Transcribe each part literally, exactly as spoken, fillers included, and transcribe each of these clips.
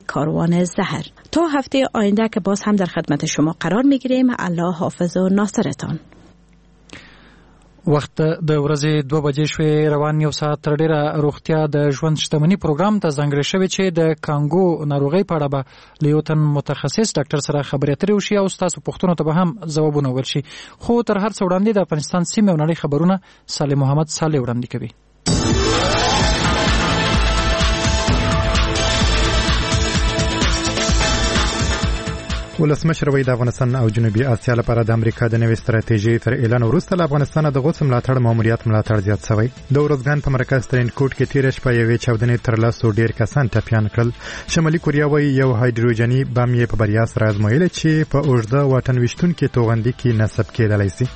کاروان زهر. تا هفته آینده که باز هم در خدمت شما قرار میگیریم. الله حافظ و ناصرتان. وخت د ورځې دوه بجې شوې. روان یو ساعت تر ډیره روغتیا د ژوند شتمنۍ پروګرام ته ځانګړی شوی چې د کانګو ناروغۍ په اړه به له یو تن متخصص ډاکټر سره خبرې اترې وشي او ستاسو پوښتنو ته به هم ځوابونه ورشي. خو تر هر څه وړاندې د افغانستان سیمې او نړۍ خبرونه صالح محمد صالح وړاندې کوي. ولسمشر وایي د افغانستان او جنوبي اسیا لپاره د امریکا د نوې ستراتیژۍ تر اعلان وروسته له افغانستان د غوڅ ملاتړ ماموریت ملاتړ زیات شوی. د اورزګان په مرکز ترینکوټ کې تیر شپه یوې چاودنې تر لاسو ډیر کسان ټپیان کړل. شمالي کوریا وایي یو هایدروجني بم یې په بریا سره ازمویلی چې په اوږده واټن ویشتونکي توغندي کې نصب کېدلی شي.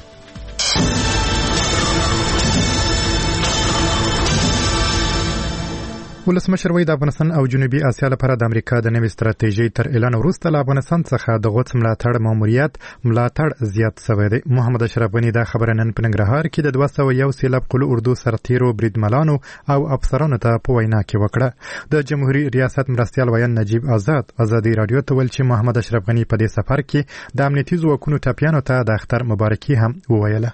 ولسمشر وایي د افغانستان او جنوبي اسیا لپاره د امریکا د نوې ستراتیژۍ تر اعلان وروسته له افغانستان څخه د غوڅ ملاتړ ماموریت ملاتړ زیات شوی دی. محمد اشرف غني دا خبره نن په ننګرهار کې د دوه سوه یو سیلاب قلو اردو سرتیرو بریدملانو او افسرانو ته په وینا کې وکړه. د جمهوریت ریاست مرستیال ویان نجیب آزاد ازادي رادیو ته ویل چې محمد اشرف غني په دې سفر کې د امنیتي ځواکونو ټپیانو ته د اختر مبارکي هم وویله.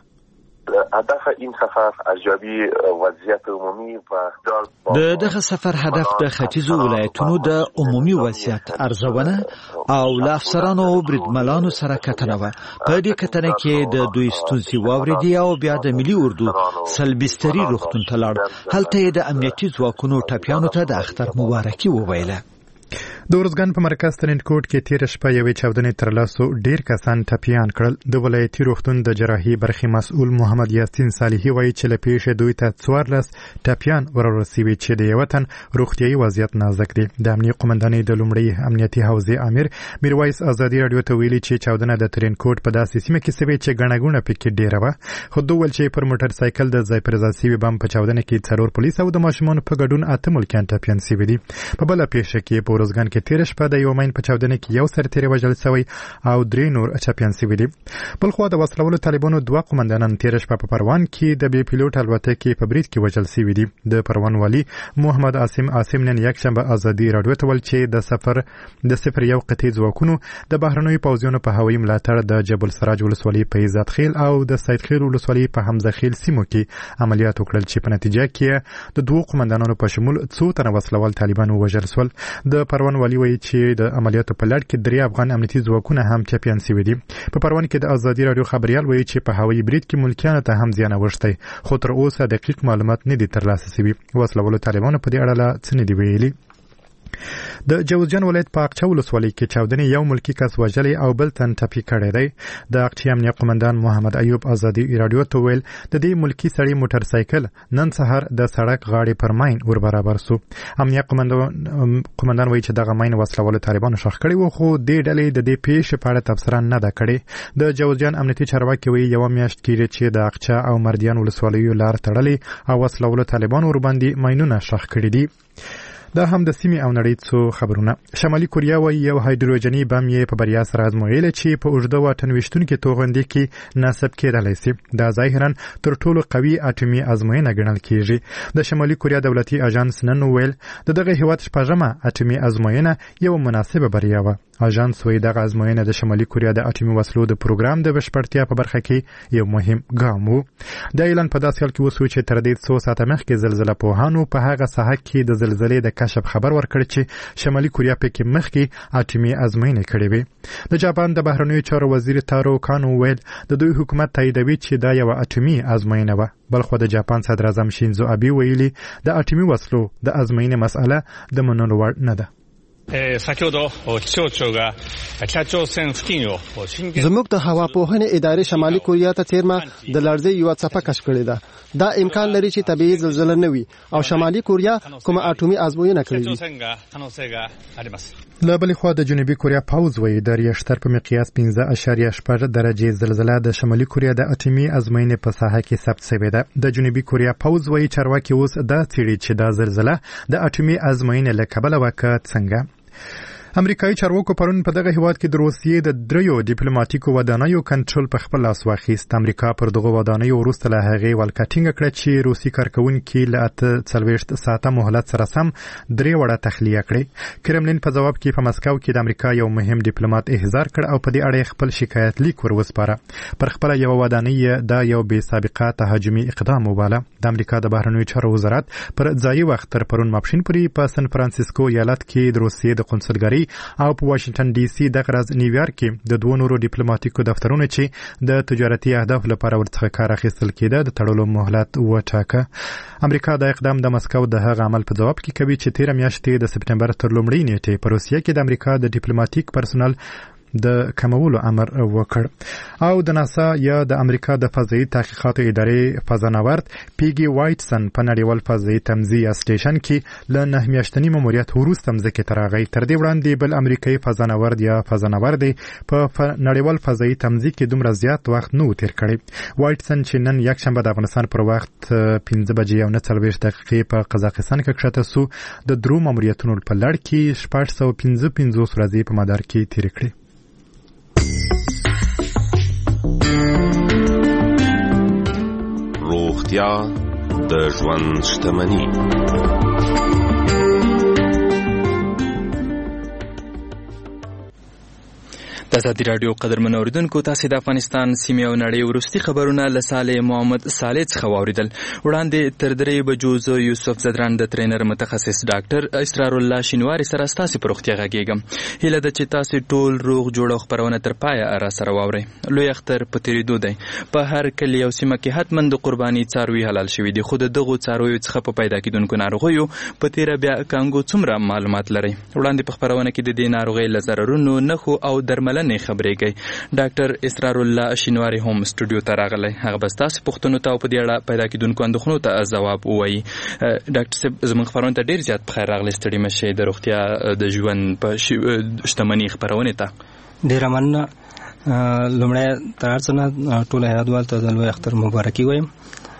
هدف این سفر ارزیابی وضعیت عمومی و د دغه سفر هدف د ختیځو ولایتونو د عمومي وضعیت ارزونه او له افسرانو او بریدملانو سره کتنه و. په دې کتنه کې د دوی ستونزې واوریدي او بیا د ملي اردو سلبستري روغتون ته لاړ. هلته د امنیتي ځواکونو ټپیانو ته د اختر مبارکي وویله. د اورزګان په مرکز ترینکوټ کې تیر شپه یوې چاودنې تر لاسو ډیر کسان ټپیان کړل. د ولایتي روغتون د جراحي برخې مسؤل محمد یاسین صالحي وایي چې له پیښې دوی ته څوارلس ټپیان ورسېږي چې د یو تن روغتیایي وضعیت نازک دی. د امنیه قومندانۍ د لومړۍ امنیتي حوزې امیر میرویس ازادي رادیو ته ویلي چې چاودنه د ترینکوټ په داسې سیمه کې شوې چې ګڼه ګوڼه پکې ډیره وه. خو دوی ویل چې پر موټر سایکل د ځای پر ځای شوي بم په چاودنه کې څلور پولیس او د ماشومانو په ګډون اته ملکیان ټپیان شوي دي. په بله پیښه کې په اورزګان کې تیر شپه د یو ماین په چاودنه کې یو سرتیری وژل شوی او درې نور ټپیان شوي دي. بل خو د وسلوالو طالبانو دوه قومندانان تیر شپه په پروان کې د بې پیلوټ الوتکې په برید کې وژل شوي دي. د پروان والي محمد عاصم عاصم نن یکشنبه ازادي رادیو ته ویل چې د سفر د صفر یو قطعي ځواکونو د بهرنیو پوځیانو په هوایي ملاتړ د جبل سراج ولسوالۍ په عزت خیل او د سید خیل ولسوالۍ په حمزه خیل سیمو کې عملیات وکړل چې په نتیجه کې د دوه قومندانانو په شمول څو تنه وسلوال طالبان وژل شول. د پروان والي وایي چې د عملیاتو په لړ کې درې افغان امنیتي ځواکونه هم ټپیان شوي دي. په پروان کې د ازادي رادیو خبريال وایي چې په هوایي برید کې ملکیانو ته هم زیان اوښتی خو تر اوسه دقیق معلومات نه دي ترلاسه شوي. وسلوالو طالبانو په دې اړه لا څه نه دي ویلي. د جوزجان ولایت په اقچه ولسوالۍ کې چاودنې یو ملکی کس وژلی او بل تن ټپي کړی دی. د اقچې امنیه قومندان محمد ایوب ازادي رادیو ته ویل د دې ملکی سړي موټر سایکل نن سهار د سړک غاړې پر ماین ور برابر سو. امنیه قومندان قومندان وایي چې دغه ماین وسلوالو طالبانو ښخ کړی و خو دې ډلې د دې پیښې په اړه تبصره نه ده کړې. د جوزجان امنیتي چارواکي وایي یوه میاشت کېږي چې د اقچه او مردیان ولسوالیو لار تړلې او وسلوالو طالبانو ورباندې ماینونه ښخ کړي دي. دا هم د سیمې او نړۍ څو خبرونه. شمالي کوریا وایي یو هایدروجني بم یې په بریا سره ازمویلی چې په اوږده واټن ویشتونکي توغندي کې نصب کېدلی شي. دا ظاهرا تر ټولو قوي اټومي ازموینه ګڼل کېږي. د شمالي کوریا دولتي اژانس نن وویل د دغه هیواد شپږمه اټومي ازموینه یو مناسبه بریا وه. اژانس وایي دغه ازموینه د شمالي کوریا د اټومي وسلو د پروګرام د بشپړتیا په برخه کې یو مهم ګام و. دا اعلان په داسې حال کې وشو چې تر دې څو ساعته مخکې زلزله پوهانو په هغه ساحه کې د زلزلې د کشف خبر ورکړ چې شمالي کوریا پکې مخکې اټومي ازموینې کړې وې. د جاپان د بهرنیو چارو وزیر تارو کانو ویل د دوی حکومت تاییدوي چې دا یو اټومي ازموینه وه. بلخو د جاپان صدر اعظم شینزو ابي ویلي د اټومي وسلو د ازموینې مسأله د منلو وړ نه ده. زموږ د هوا پوهنې ادارې شمالي کوریا ته تیرمه د لړزې یوه څپه کشف کړې ده. دا امکان لري چې طبیعي زلزله نه وي او شمالي کوریا کومه اټومي ازموینه کړې وي. له بلې خوا د جنوبي کوریا پوځ وایي د ریشتر په مقیاس پنځه اعشاریه شپږ درجې زلزله د شمالي کوریا د اټومي ازموینې په ساحه کې ثبت شوې ده. د جنوبي کوریا پوځ وایي چارواکي اوس دا څېړي چې دا زلزله د اټومي ازموینې له کبله وه که څنګه. امریکایي چارواکو پرون په دغه هیواد کې د روسیې د دریو ډیپلوماټیکو ودانیو کنټرول په خپل لاس واخیست. امریکا پر دغه ودانیو وروسته له هغې ولکټینګ کړه چې روسي کارکونکي له اته څلوېښت ساعته مهلت سره سم درې وړه تخلیه کړې. کرملین په ځواب کې په مسکو کې د امریکا یو مهم ډیپلوماټ احضار کړ او په دې اړه خپل شکایت لیک ور وسپاره. پر خپل یو ودانۍ دا یو بې سابقه تهاجمي اقدام وباله. د امریکا د بهرنیو چارو وزارت پر ځایي وخت تر پرون ماپښین پورې په سن فرانسیسکو ایالت کې د روسیې د قونسلګرۍ او په واشنگټن ډي سي د غرض نیویارک کې د دوه نورو ډیپلوماټیکو دفترونو چې د تجارتي اهداف لپاره ورڅخه کار اخیستل کېده د تړلو مهلت وټاکه. امریکا د اقدام د مسکو د هغه عمل په ځواب کې کوي چې تیر میاشتې د سپټمبر تر لومړۍ نیټې په روسیه کې د امریکا د ډیپلوماټیک پرسونل د کمولو امر وکړ. او د ناسا یا د امریکا د فضایي تحقیقاتو ادارې فضانورد پیګي وایټسن په نړیوال فضایي تمځي سټیشن کې له نه میاشتني ماموریت وروسته مځکې ته راغی. تر دې وړاندې بل امریکایي فضانورد یا فضانورد په نړیوال فضایي تمځي کې دومره زیات وخت نه تیر کړی. وایټسن چې نن یکشنبه د افغانستان پر وخت پنځه بجې او نه څلوېښت دقیقې په قزاقستان کې کښته سو د درو ماموریتونو په لړ کې شپږ سوه پنځه پنځوس ورځې په مدار کې تیر کړې. روغتیا د ژوند شتمني. د ازادي راډیو قدرمن اوریدونکو تاسو د افغانستان سیمې او نړۍ ورستي خبرونه له صالح محمد صالح څخه واوریدل. وړاندې تر درې بجو زه یوسف زدران د ټرینر متخصص ډاکټر اسرار الله شینواری سره ستاسو پر روغتیا غږیږم. هیله ده چې تاسو ټول روغ جوړ او خبرونه تر پایه را سره واورئ. لوی اختر په تیریدو دی. په هر کلی او سیمه کې حتما د قرباني څاروي حلال شوي دي. خو د دغو څارویو څخه په پیدا کېدونکو ناروغیو په تیره بیا کانګو څومره معلومات لرئ؟ وړاندې په خبرونه کې د دې ناروغۍ له ضررونو نښو او درمل نه خبرې کوي. ډاکټر اسرار الله شینواری هم سټوډیو ته راغلی. هغه به ستاسو پوښتنو ته او په دې اړه پیدا کېدونکو اندېښنو ته ځواب ووایي. ډاکټر صاحب زموږ خبرونه ته ډېر زیات پخیر راغلی. ستړي مه شئ. د روغتیا د ژوند په شتمنۍ خپرونې ته ډېره مننه. لومړی تر هر څه نه ټولو هیوادوالو ته د لوی اختر مبارکي وایم.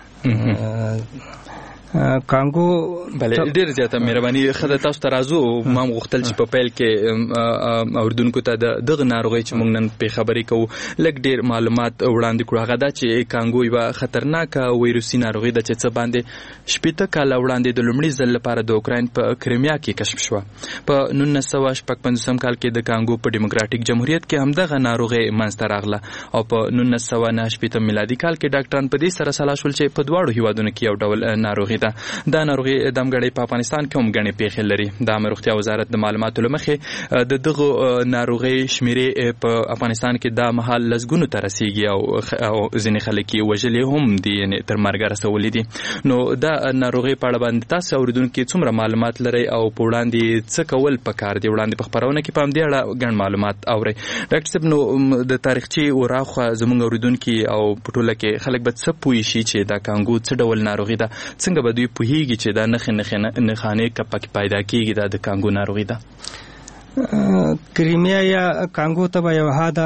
کانګو بله ډېر زیاته مهرباني ښه ده. تاسو ته راځو. ما هم غوښتل چې په پیل کې اورېدونکو ته د دغه ناروغۍ چې موږ نن پرې خبرې کوو لږ ډېر معلومات وړاندې کړو. هغه دا چې کانګو یوه خطرناکه ویروسي ناروغي ده چې څه باندې شپېته کاله وړاندې د لومړي ځل لپاره د اوکراین په کریمیا کې کشف شوه. په نولس سوه شپږ پنځوسم کال کې د کانګو په ډیموکراتیک جمهوریت کې همدغه ناروغۍ منځته راغله او په نولس سوه نهه شپېتم میلادي کال کې ډاکټران په دې سره سلا شول چې په دواړو هیوادونو کې یو ډول ناروغي دا ناروغي دمګړی په افغانستان کې هم غني پیښې لري. د عامه روغتیا وزارت د معلوماتو لمخې د دغه ناروغي شمیرې په افغانستان کې د مهال لزګونو ته رسیږي او ځینې خلک یې وژلې هم دي، یعنی تر مرګ رسولي دي. نو دا ناروغي په اړه باندې تاسو اوریدونکو څومره معلومات لري او په وړاندې څه کول پکار دي؟ وړاندې په خبرونه کې په همدې اړه ګڼ معلومات اوري. ډاکټر صاحب نو د تاریخچې وراخه زموږ اوریدونکو او په ټوله کې خلک به څه پوه شي چې دا کانګو څه ډول ناروغي ده؟ څنګه به دوی پوهیږي چې دا نښې نښې نښانې کپک پیدا کیږي دا د کانګو ناروغي ده؟ کریمیا یا کانګو تبه یو حاده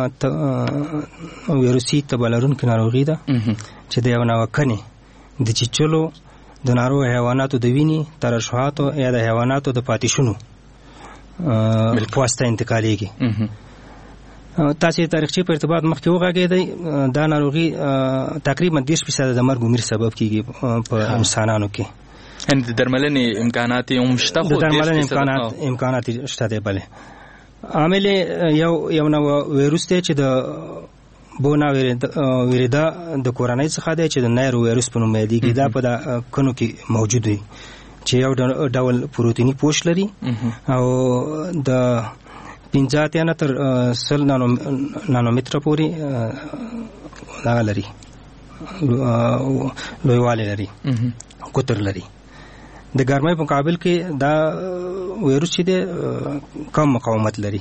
ویروسي تبه لرونکې ناروغي ده چې د یو ناوکنې د چیچلو د ناروغ حیواناتو د وینې ترشحاتو یا د حیواناتو د پاتې شونو په واسطه انتقالیږي. تاسو تاریخچې په ارتباط مخکې وغږېدئ. دا ناروغي تقریبا دېرش فیصده د مرګ عمر سبب کیږي په انسانانو کې. ان د درملنې امکانات هم شته؟ خو د درملنې امکانات امکانات شته دی. بله عامل یو یو نو ویروس دی چې د بونا ویریدا د کورنۍ څخه دی چې د نایرو ویروس په نوم یادېږي. دا په د کنو کې موجود وي چې یو ډول پروتینی پوښ لري او د پنځه اتیا نه تر سل نانومتره پورې دا لري، لویوالی لري، قطر لري. د ګرمۍ په مقابل کې دا ویروس چې دی کم مقاومت لري.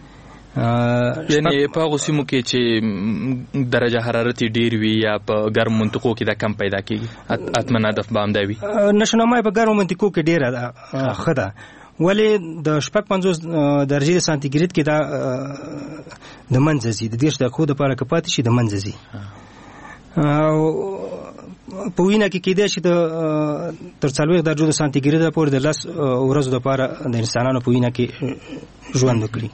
یعنی په هغو سیمو کې چې درجه حرارت ډیر وي یا په ګرم منطقو کې دا کم پیدا کېږي؟ حتما هدف به همدا وي. نشونما په ګرمو منطقو کې ډیره ښه ده، ولې د شپږ پنځوس درجې سانتیګریډ کې دا د منځه ځي، د دېرش دقیقو دپاره که پاتې شي د منځه ځي. او په وینه کې کېدای شي د تر څلوېښت درجو د سانتیګریډ پورې د لس ورځو لپاره د انسانانو په وینه کې ژوند وکړي.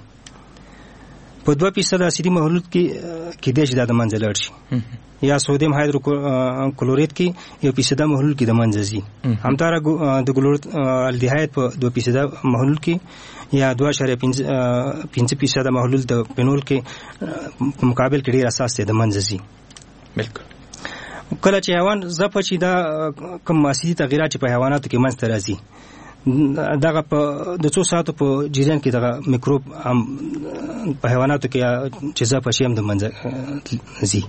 په دوه فیصد اسیدي محلول کې کېدای شي دا د منځه لاړ شي، یا سودیم هایدروکلوریت کې یو فیصد محلول کې د منځه ځي. همدارنګه د ګلورت الډیهاید په دوه فیصد محلول کې یا دوه اعشاریه پنځه فیصد محلول د پینول کې په مقابل کې ډېر اساس دی د منځه ځي. بالکل. کله چې حیوان ځپه چې دا کوم اسیدي تغیرات چې په حیواناتو کې منځته راځي، دغه په د څو ساعتو په جریان کې دغه میکروب هم په حیواناتو کې چې ځپه شي هم د منځه ځي،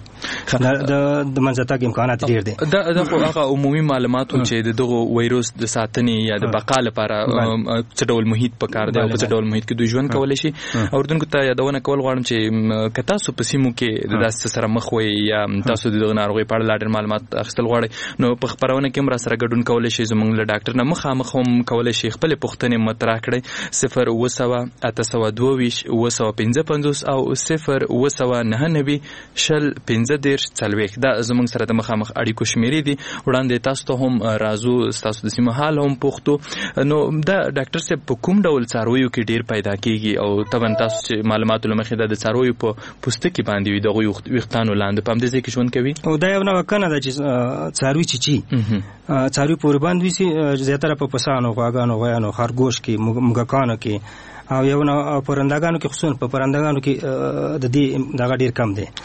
د منځه تګ امکانات ډېر دي. دا د هغه عمومي معلوماتو چې د دغه وایروس د ساتنې یا د بقا لپاره څه ډول محیط پکار دی او په څه ډول محیط کې دوی ژوند کولی شي. اردوونکو ته یادونه کول غواړم چې که تاسو په سیمو کې د داسې سره مخ وئ یا تاسو د دغه ناروغۍ په اړه لا ډېر معلومات اخیستل غواړئ، نو په خپرونه کې هم راسره ګډون کولی شئ. زموږ له ډاکټر نه مخامخ هم کولی شي خپل پوښتنې مطرح کړئ. صفر اوه سوه اته سوه دوه ویشت اوه سوه پنځه پنځوس او صفر اوه سوه نهه نوي شل پنځه دېرش څلوېښت دا زموږ سره د مخامخ اړیکو شمېرې دي. وړاندې تاسو ته هم راځو، ستاسو د سیمه حال هم پوښتو. نو دا ډاکټر صاحب په کوم ډول څارویو کې ډېر پیدا کېږي او طبعا تاسو چې معلوماتو له مخې د څارویو په پوستکي باندې وي، د هغوی ویښتانو لاندې په همدې ځای کې ژوند کوي؟ او دا یو نوعه کنه ده چې څاروي چې چی څاروي پورې باندې وي، زیاتره په پسانو، غواګانو، غویانو، خرګوش کې، موږکانو کې او یو نو پرندګانو کې، خصوصا په پرندګانو کې د دې دغه ډیر کم دی.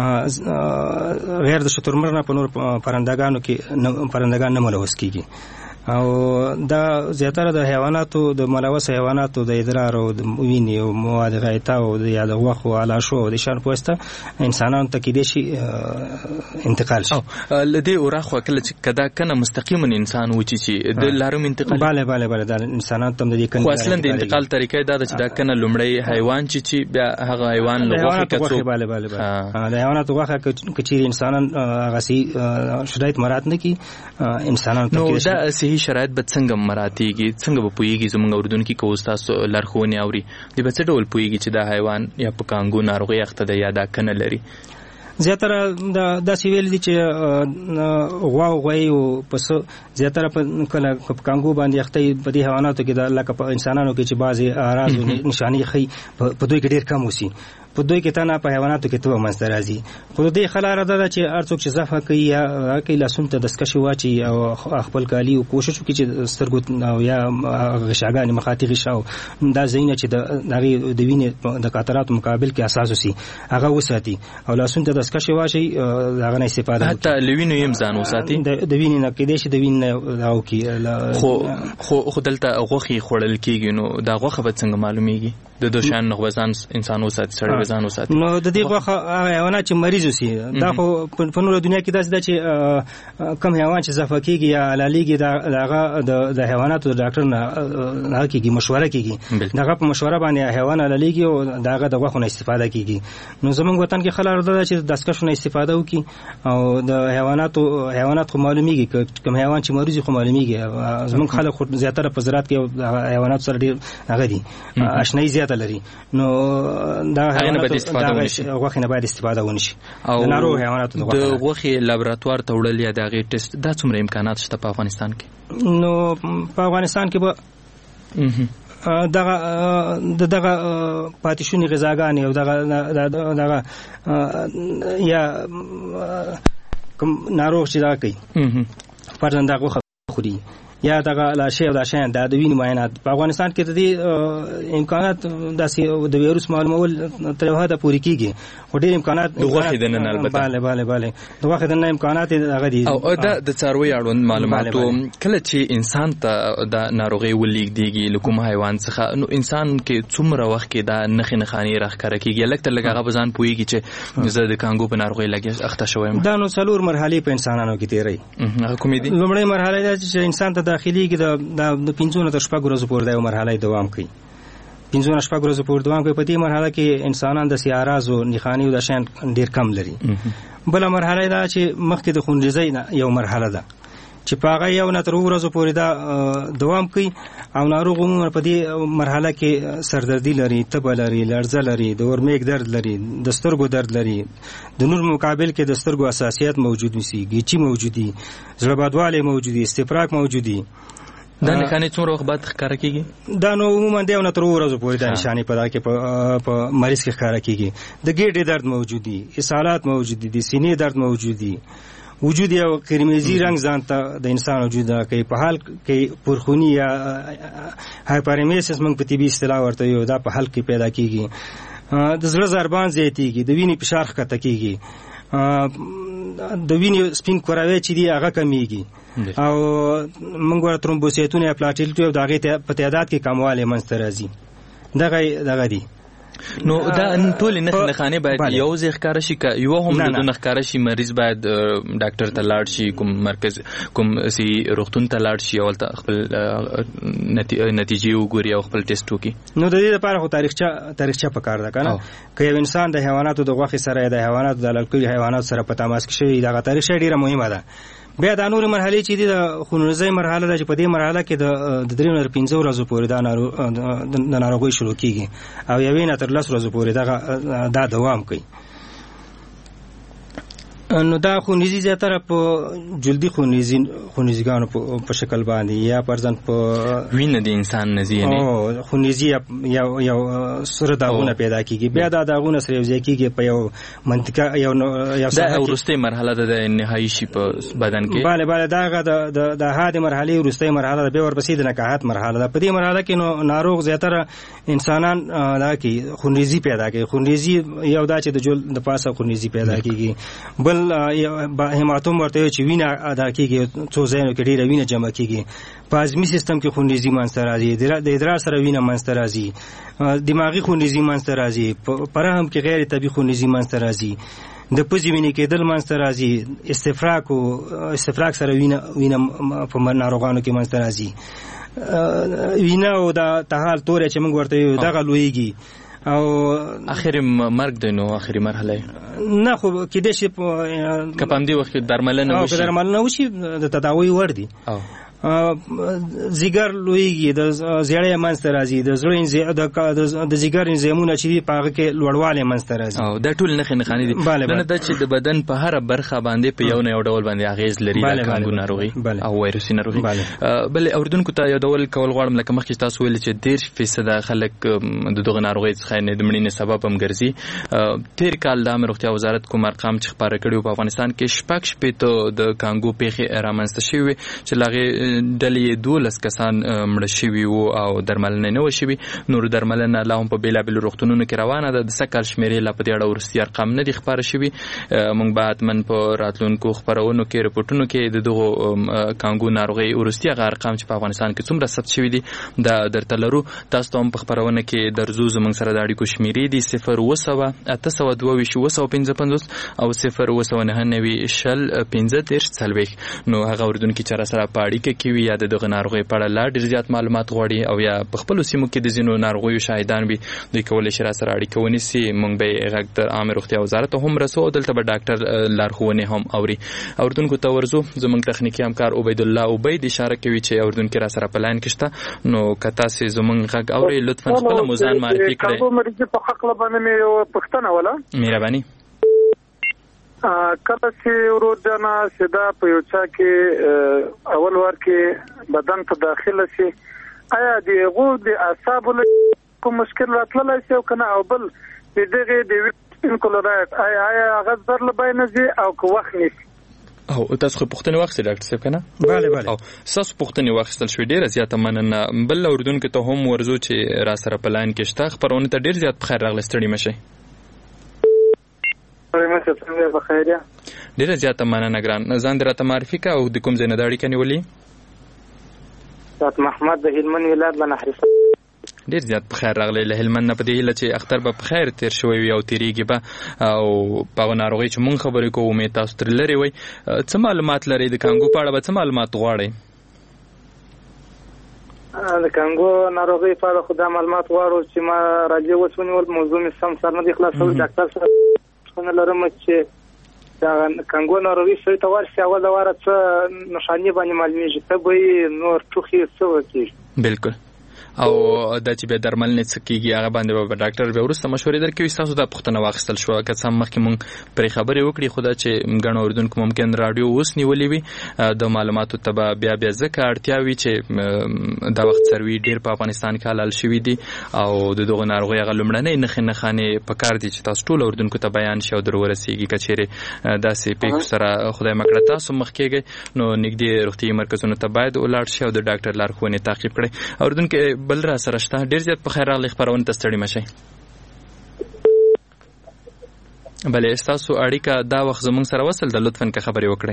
غیر د شترمرغ نه په نور پرندګانو کې پرندګان نه ملوث کیږي. او دا زیاتره د حیواناتو د ملوث حیواناتو د ادرار او د وینې او مواد غایطه او د یا د غوښو او علاشو او د شان په واسطه انسانانو ته کېدای شي انتقال شي. له دې وراخوا کله چې کدا کنه مستقیما انسان و چې د لارم انتقال bale bale bale د انسانانو ته د کنه خو اصلا د انتقال طریقې دا چې دا کنه لومړی حیوان چې چې بیا هغه حیوان له غوښه کڅو bale bale bale د حیواناتو غوښه کچیر انسانان هغه سي شرایط مراد نه کی انسانانو ته نو دا صحیح شرایط به څنګه مراتيږي، څنګه به پويږي زموږ اوردونکو کو تاسو لارښوونې اوري د به څه ډول پويږي چې دا حیوان یا په کانګو ناروغي اخته ده یا دا کنه لري؟ زیاتره دا داسې ویل دي چې غوا غوي او پس زیاتره په کله په کانګو باندې اخته په دې حیواناتو کې د لکه په انسانانو کې چې بعضي اعراض او نشانې خي په دوی کې ډېر کم وسی، په دوی کې تنه په حیواناتو کې ته منځ راځي. خو دې خلاره ده چې ارڅوک چې ضعف کوي یا کوي لاسون ته دسکشي واچي او خپل کالی او کوشش وکړي چې سترګو او یا غشاګان مخاطي غشاو دا زینه چې د نغي د وینې د قطرات مقابل کې اساس وسی هغه وساتي او لاسون ته دسکشي واچي هغه نه استفاده حتی لوینو یم ځان وساتي د وینې نه کې دې چې د وینې او کې خو خو دلته غوخي خړل کېږي. نو دا غوخه به څنګه معلومیږي د دوشان نغوزان انسان وساتي سړی وزن وساتي؟ نو د دې غوخه حیوانات چې مریض وسی دا خو په نور دنیا کې داسې ده چې کم حیوان چې ضعف کېږي یا علالیږي دغه د حیواناتو ډاکټر نه کېږي مشوره کېږي دغه په مشوره باندې حیوان علالیږي او دغه د غوښو نه استفاده کېږي. نو زمونږ وطن کې خلک راځي چې د دسکشو نه استفاده وکړي او د حیواناتو حیوانات خو معلومیږي کوم حیوان چې مریض خو معلومیږي. زمونږ خلک خو زیاتره په زراعت کې حیوانات سره ډیر هغه دي آشنایی زیاته لري. نو دا حیوانات استفاده ونشي غوښه نه باید استفاده ونشي او د ناروغ حیواناتو د غوښې لابراتوار ته وړل یا د غي ټیسټ دا څومره امکانات شته په افغانستان کې؟ نو په افغانستان کې به دغه دغه پاتیشونی غذاګانې او دغه دغه یا کوم ناروغ چې دا کوي پرځنده غوښه خوري یا دغه لاشه او داشان د وینې معاینات په افغانستان کې د دې امکانات داسې د ویروس معلومول تر هغه پورې کیږي. خو ډېر امکانات د غوښې د نن البته bale bale bale د غوښې د نن امکانات هغه دي. او دا د څاروي اړوند معلوماتو کله چې انسان ته د ناروغي ولېږديږي لکه حیوان څخه نو انسان کې څومره وخت کې دا نخې نخانی راخاره کیږي لکه لکه هغه بزان پويږي چې زه د کانګو په ناروغي لګي اخته شوم؟ دا نو څلور مرحلې په انسانانو کې تیری. هغه کومې دي؟ لومړی مرحله ده چې انسان ته داخلي کې د پنځونه تر شپږ ورځې پورې د مرحله دوام کوي. پنځونه شپږ ورځې پورې دوام کوي. په دې مرحله کې انسانان د سیاراز او نخانی او د شان ډیر کم لري. بل مرحله دا چې مخکې د خونریزۍ یو مرحله ده چې په هغه یو نه تر ورځو پورې دا دوام کوي او ناروغ عموما په دې مرحله کې سردردي لري، تبه لري، لړزه لري، د ورمیک درد لري، د سترګو درد لري، د نور مقابل کې د سترګو حساسیت موجود وي، ګیچي موجودي، زړه بادوالی موجودي، استفراق موجودي. دا نښانې څومره وخت بعد ښکاره کیږي؟ دا نو عموما د یو نه تر اووه ورځو پورې دا نښانې په دغه کې په مریض کې ښکاره کیږي. د ګېډې درد موجود دي، اسهالات موجود دي، د سینې درد موجود دي، وجود یو قرمزي رنګ ځان ته د انسان وجود کوي، په حال کې پرخونی یا هایپرمیسس موږ په طبي اصطلاح ورته یو، دا په حال کې پیدا کیږي. د زړه ضربان زیاتېږي، د وینې فشار ښکته کیږي، د وینې سپین کوراوی چې دي هغه کمیږي او موږ ورته ترومبوسایتونه یا پلاټیلټ د هغې په تعداد کې کموالی منځته راځي. دغه دغه دي. نو دا ټولې نښې نښانې باید یو ځای ښکاره شي که یوه هم د دونه ښکاره شي مریض باید ډاکټر ته لاړ شي، کوم مرکز کوم سي روغتون ته لاړ شي او هلته خپل نتیجې وګوري او خپل ټیسټ وکړي؟ نو د دې لپاره خو تاریخچه تاریخچه پکار ده که نه؟ که یو انسان د حیواناتو د غوښې سره یا د حیواناتو د حلال کړي حیواناتو سره په تماس کې شوي، دغه تاریخچه ډېره مهمه ده. بیا دا نورې مرحلې چې دي د خونریزۍ مرحله ده چې په دې مرحله کې د درې نه تر پنځه ورځو پورې د ناروغۍ شروع کېږي او یوې نه تر لس ورځو پورې دغه دا دوام کوي. نو دا خونریزي زیاتره په جلدي خونریزي خونریزیګانو په شکل باندې یا پرځن په وینه د انسان نه ځي نه خونریزي یو یو سره داغونه پیدا کیږي. بیا دا داغونه سره یوځای کیږي په یو منطقه یو یو دا وروستۍ مرحله ده د نهایي شي په بدن کې. بله بله دا د د هادي مرحلې وروستۍ مرحله ده. بیا ورپسې د نکاحت مرحله ده. په دې مرحله کې نو ناروغ زیاتره انسانان دا کې خونریزي پیدا کوي. خونریزي یو دا چې د جلد د پاسه خونریزي پیدا کیږي، بل هیماتوم ورته چې وینه ادا کیږي، څو ځایونو کې ډیره وینه جمع کیږي. په هضمي سیستم کې خونریزي منځته راځي، د ادرار سره وینه منځته راځي، دماغي خونریزي منځته راځي، په رحم کې غیر طبیعي خونریزي منځته راځي، د پوزې وینې کېدل منځته راځي، استفراق او استفراق سره وینه وینه په ناروغانو کې منځته راځي، وینه او د تحال تورې چې موږ ورته یو دغه لویږي او اخري مرګ دی. نو اخري مرحله نه خو کېدای شي که په همدې وخت کې درملنه وشي درملنه وشي د تداوی وړ دي. ځیګر لویږي، د زیړی منځته راځي، د زړه د ځیګر انزیمونه چې دي په هغه کې لوړوالی منځته راځي. او دا ټول نښې نښانې دي. نه دا چې د بدن په هره برخه باندې په یو نه یو ډول باندې اغېز لري د کانګو ناروغي او وایرسي ناروغي. بلې اورېدونکو ته یادول کول غواړم لکه مخکې تاسو ویلي چې دېرش فیصده خلک د دغه ناروغۍ څخه د مړینې سبب هم ګرځي. تېر کال د عامه روغتیا وزارت کوم ارقام چې خپاره کړي په افغانستان کې شپږ شپېته د کانګو پیښې رامنځته شوې وې چې له هغې ډلې دولس کسان مړه شوي وو او درملنه نه وه شوې. نور درملنه لا هم په بېلابېلو روغتونونو کې روانه ده. د سږ کال شمېرې لا په دې اړه وروستي ارقام نه دي خپاره شوي. موږ به حتما په راتلونکو خپرونو کې رپورټونو کې د دغو کانګو ناروغۍ وروستي هغه ارقام چې په افغانستان کې څومره ثبت شوي دي دا درته لرو. تاسو ته هم په خپرونه کې درځو. زموږ سره د اړیکو شمېرې دي صفر اووه سوه اته سوه دوه ویشت اووه سوه پنځه پنځوس او صفر اووه سوه نهه نوي شل پنځه دېرش څلوېښت. نو هغه اورېدونکي چې راسره په اړیکه کې وي یا د دغه ناروغۍ په اړه لا ډېر زیات معلومات غواړي او یا په خپلو سیمو کې د ځینو ناروغیو شاهدان وي، دوی کولی شي راسره اړیکه ونیسي. موږ به یې غږ د عامې روغتیا وزارت ته هم رسو او دلته به ډاکټر لارښوونې هم اوري. اورېدونکو ته ورځو. زموږ تخنیکي همکار عبیدالله عبید اشاره کوي چې اورېدونکي راسره په لاین کې شته. نو که تاسې زموږ غږ اورئ لطفا خپله مو ځان معرفي کړئ. کانګو مریضي په هکله باندې مې یوه پوښتنه وله. مهرباني. کله چې ورور جانه سیده په یو چا کې اول وار کې بدن ته داخله شي، آیا د هغو د اعصابو کوم مشکل راتللی شي او که نه؟ او بل د دغې د ویټامین کلورایډ آیا آیا هغه زر له بینه ځي او که وخت نیسي؟ او تاسو خو پوښتنې واخیستې ډاکټر صاحب که نه؟ بله بله. او ستاسو پوښتنې واخیستل شوې، ډېره زیاته مننه. بل اورېدونکو ته هم ورځو چې را سره په لاین کې شته. خپرونې ته ډېر زیات په خیر راغلی، ستړي مه شئ. ډېره زیاته مننه ګران. ځان دې راته معرفي کړه او د کوم ځای نه دا اړیکه نیولې؟ استاد محمد د هلمند ولایت له نهرسه. ډېر زیات په خیر راغلی له هلمند نه. په دې هیله چې اختر به په خیر تېر شوی وي او تېرېږي به او په هغه ناروغۍ چې مونږ خبرې کوو امید تاسو ترې لرې وئ. څه معلومات لرئ د کانګو په اړه؟ به څه معلومات غواړئ؟ د کانګو ناروغۍ په اړه خو دا معلومات غواړو چې ما راجع اوس ونیول. موضوع مې سم سر نه دی خلاصول. ډاکټر صاحب څنګه لرم چې دا کانګو ناروغي سړی ته ورسي اول د واره څه نښانې باندې معلومیږي ته به نور ټوخي څه وکړي. بالکل. او د چې به درمل نه څکیږي هغه باندې به ډاکټر به ورسته مشورې درکوي. تاسو د پښتنه واخیستل شو که څه مخکې مونږ پرې خبرې وکړي خو دا چې ګڼ اوریدونکو ممکن رادیو اوس نیولې وي د معلوماتو ته به بیا بیا ځکه اړتیا وي چې دا وخت سروي ډېر په افغانستان کې حلال شوي دي او د دغه ناروغۍ هغه لومړنۍ نښې نښانې په کار دي چې تاسو ټول اوریدونکو ته بیان شي او در ورسیږي. که چیرې داسې پیښو سره خدای مه کړه تاسو مخ کېږئ نو نږدې روغتیایي مرکزونو ته باید ولاړ شئ او د ډاکټر لارښوونې تعقیب کړئ. اوریدونکي بل را سره شته ډیر زیات په خیر راغلی خبرونه ته ستړي مشئ. بلې ستاسو اړیکه دا وخت زموږ سره وصل ده لطفا که خبرې وکړئ.